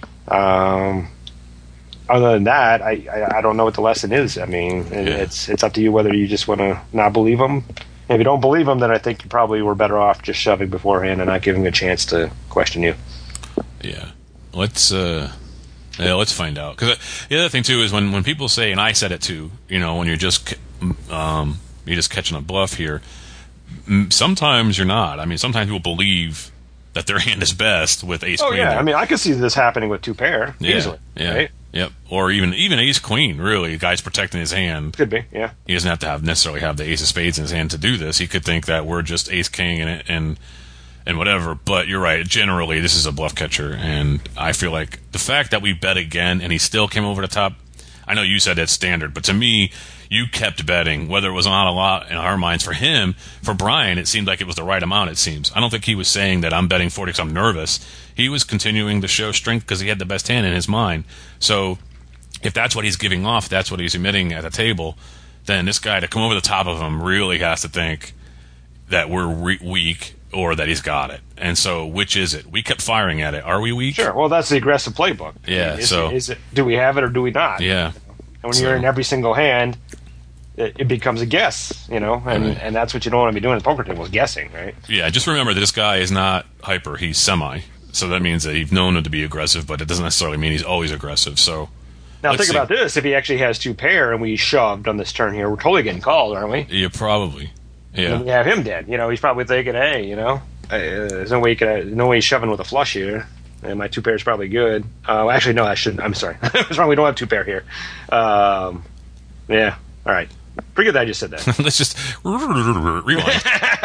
Um, other than that, I, I, I don't know what the lesson is. I mean, yeah. it's it's up to you whether you just want to not believe them. If you don't believe them, then I think you probably were better off just shoving beforehand and not giving a chance to question you. Yeah, let's uh, yeah, let's find out. Because the other thing too is when, when people say, and I said it too, you know, when you're just um, you're just catching a bluff here. Sometimes you're not. I mean, sometimes people believe that their hand is best with ace oh, queen. Oh yeah, there. I mean, I could see this happening with two pair yeah. easily. Yeah. Right? Yep. Or even even ace queen. Really, the guy's protecting his hand. Could be. Yeah. He doesn't have to have necessarily have the ace of spades in his hand to do this. He could think that we're just ace king and and and whatever. But you're right. Generally, this is a bluff catcher, and I feel like the fact that we bet again and he still came over the top. I know you said that's standard, but to me, you kept betting, whether it was not a lot in our minds. For him, for Brian, it seemed like it was the right amount, it seems. I don't think he was saying that I'm betting forty because I'm nervous. He was continuing to show strength because he had the best hand in his mind. So if that's what he's giving off, that's what he's emitting at the table, then this guy, to come over the top of him, really has to think that we're re- weak or that he's got it. And so which is it? We kept firing at it. Are we weak? Sure. Well, that's the aggressive playbook. Yeah. Is, so is it, do we have it or do we not? Yeah. And when so, you're in every single hand, it, it becomes a guess, you know, and, right. and that's what you don't want to be doing at the poker table is guessing, right? Yeah, just remember that this guy is not hyper, he's semi. So that means that you've known him to be aggressive, but it doesn't necessarily mean he's always aggressive. So now think see. about this. If he actually has two pair and we shoved on this turn here, we're totally getting called, aren't we? Yeah, probably. Yeah. And we have him dead. You know, he's probably thinking, hey, you know, uh, there's no way, you could, uh, no way he's shoving with a flush here. And my two pair is probably good. Uh, actually, no, I shouldn't. I'm sorry. I was wrong. We don't have two pair here. Um, yeah. All right. Pretty good that I just said that. Let's just rewind.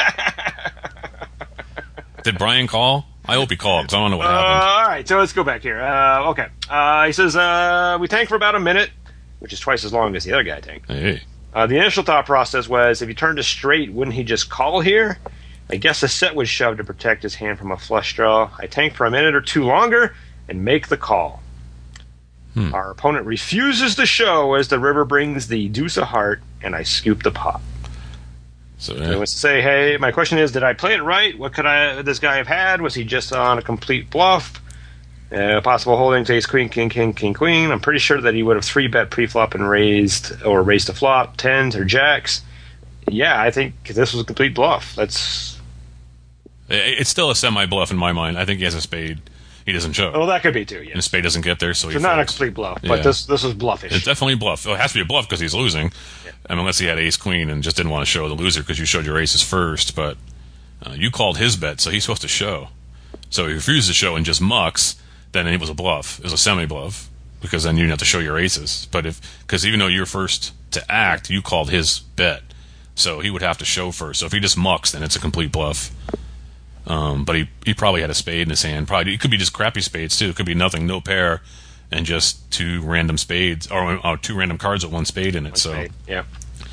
Did Brian call? I hope he called because I don't know what happened. Uh, all right. So let's go back here. Uh, okay. Uh, he says, uh, we tanked for about a minute, which is twice as long as the other guy tanked. Hey. Uh, the initial thought process was, if he turned to straight, wouldn't he just call here? I guess a set was shoved to protect his hand from a flush draw. I tank for a minute or two longer and make the call. Hmm. Our opponent refuses to show as the river brings the deuce of heart, and I scoop the pot. So, yeah. yeah. He wants to say, hey, my question is, did I play it right? What could I this guy have had? Was he just on a complete bluff? Uh, possible holdings, ace, queen, king, king, king, queen. I'm pretty sure that he would have three-bet pre-flop and raised, or raised a flop, tens or jacks. yeah, I think this was a complete bluff. That's It's still a semi bluff in my mind. I think he has a spade. He doesn't show. well, that could be too. Yeah, And the spade doesn't get there, so he so not a folds. complete bluff, but Yeah. this this was bluffish. It's definitely a bluff. Well, it has to be a bluff because he's losing. Yeah. I mean, unless he had ace queen and just didn't want to show the loser because you showed your aces first. But uh, you called his bet, so he's supposed to show. So he refused to show and just mucks. Then it was a bluff. It was a semi bluff because then you didn't have to show your aces. But if because even though you're first to act, you called his bet, so he would have to show first. So if he just mucks, then it's a complete bluff. Um, but he, he probably had a spade in his hand. Probably it could be just crappy spades too. It could be nothing, no pair, and just two random spades or, or two random cards with one spade in it. One so, spade, yeah.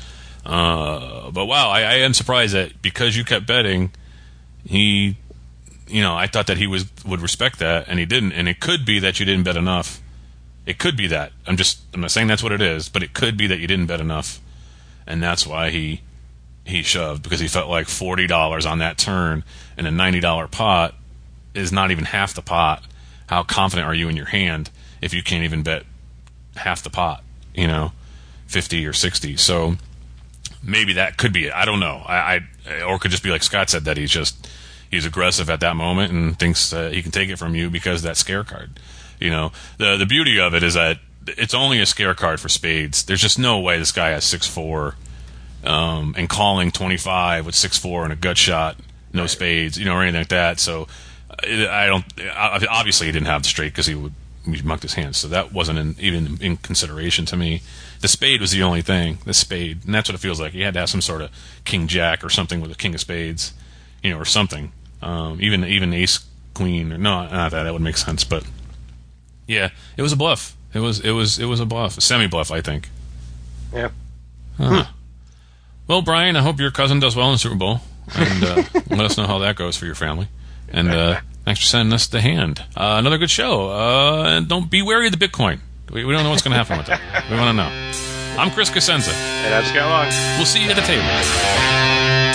uh, but wow, I, I am surprised that because you kept betting, he, you know, I thought that he was would respect that, and he didn't. And it could be that you didn't bet enough. It could be that. I'm just I'm not saying that's what it is, but it could be that you didn't bet enough, and that's why he. He shoved because he felt like forty dollars on that turn and a ninety dollar pot is not even half the pot. How confident are you in your hand if you can't even bet half the pot, you know, fifty or sixty? So maybe that could be it. I don't know. I, I or it could just be like Scott said, that he's just he's aggressive at that moment and thinks uh, he can take it from you because of that scare card. You know, the the beauty of it is that it's only a scare card for spades. There's just no way this guy has six four. Um, and calling twenty-five with six four and a gut shot, no spades, you know, or anything like that. So I don't. Obviously, he didn't have the straight because he would he mucked his hands. So that wasn't in, even in consideration to me. The spade was the only thing. The spade, and that's what it feels like. He had to have some sort of king jack or something with a king of spades, you know, or something. Um, even even ace queen or no, not that. That would make sense. But yeah, it was a bluff. It was it was it was a bluff, a semi bluff, I think. Yeah. Huh. Well, Brian, I hope your cousin does well in the Super Bowl, and uh, let us know how that goes for your family. And uh, thanks for sending us the hand. Uh, another good show. Uh, and don't be wary of the Bitcoin. We, we don't know what's going to happen with that. We want to know. I'm Chris Cosenza. And I'm Scott Long. We'll see you at the table.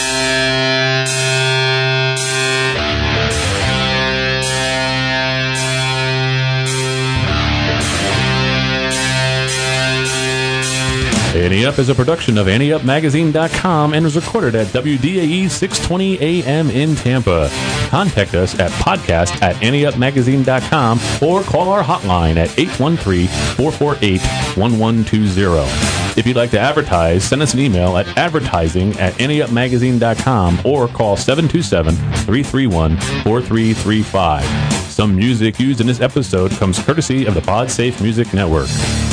Ante Up is a production of ante up magazine dot com and was recorded at W D A E six twenty A M in Tampa. Contact us at podcast at ante up magazine dot com or call our hotline at eight one three, four four eight, one one two zero. If you'd like to advertise, send us an email at advertising at ante up magazine dot com or call seven two seven, three three one, four three three five. Some music used in this episode comes courtesy of the PodSafe Music Network.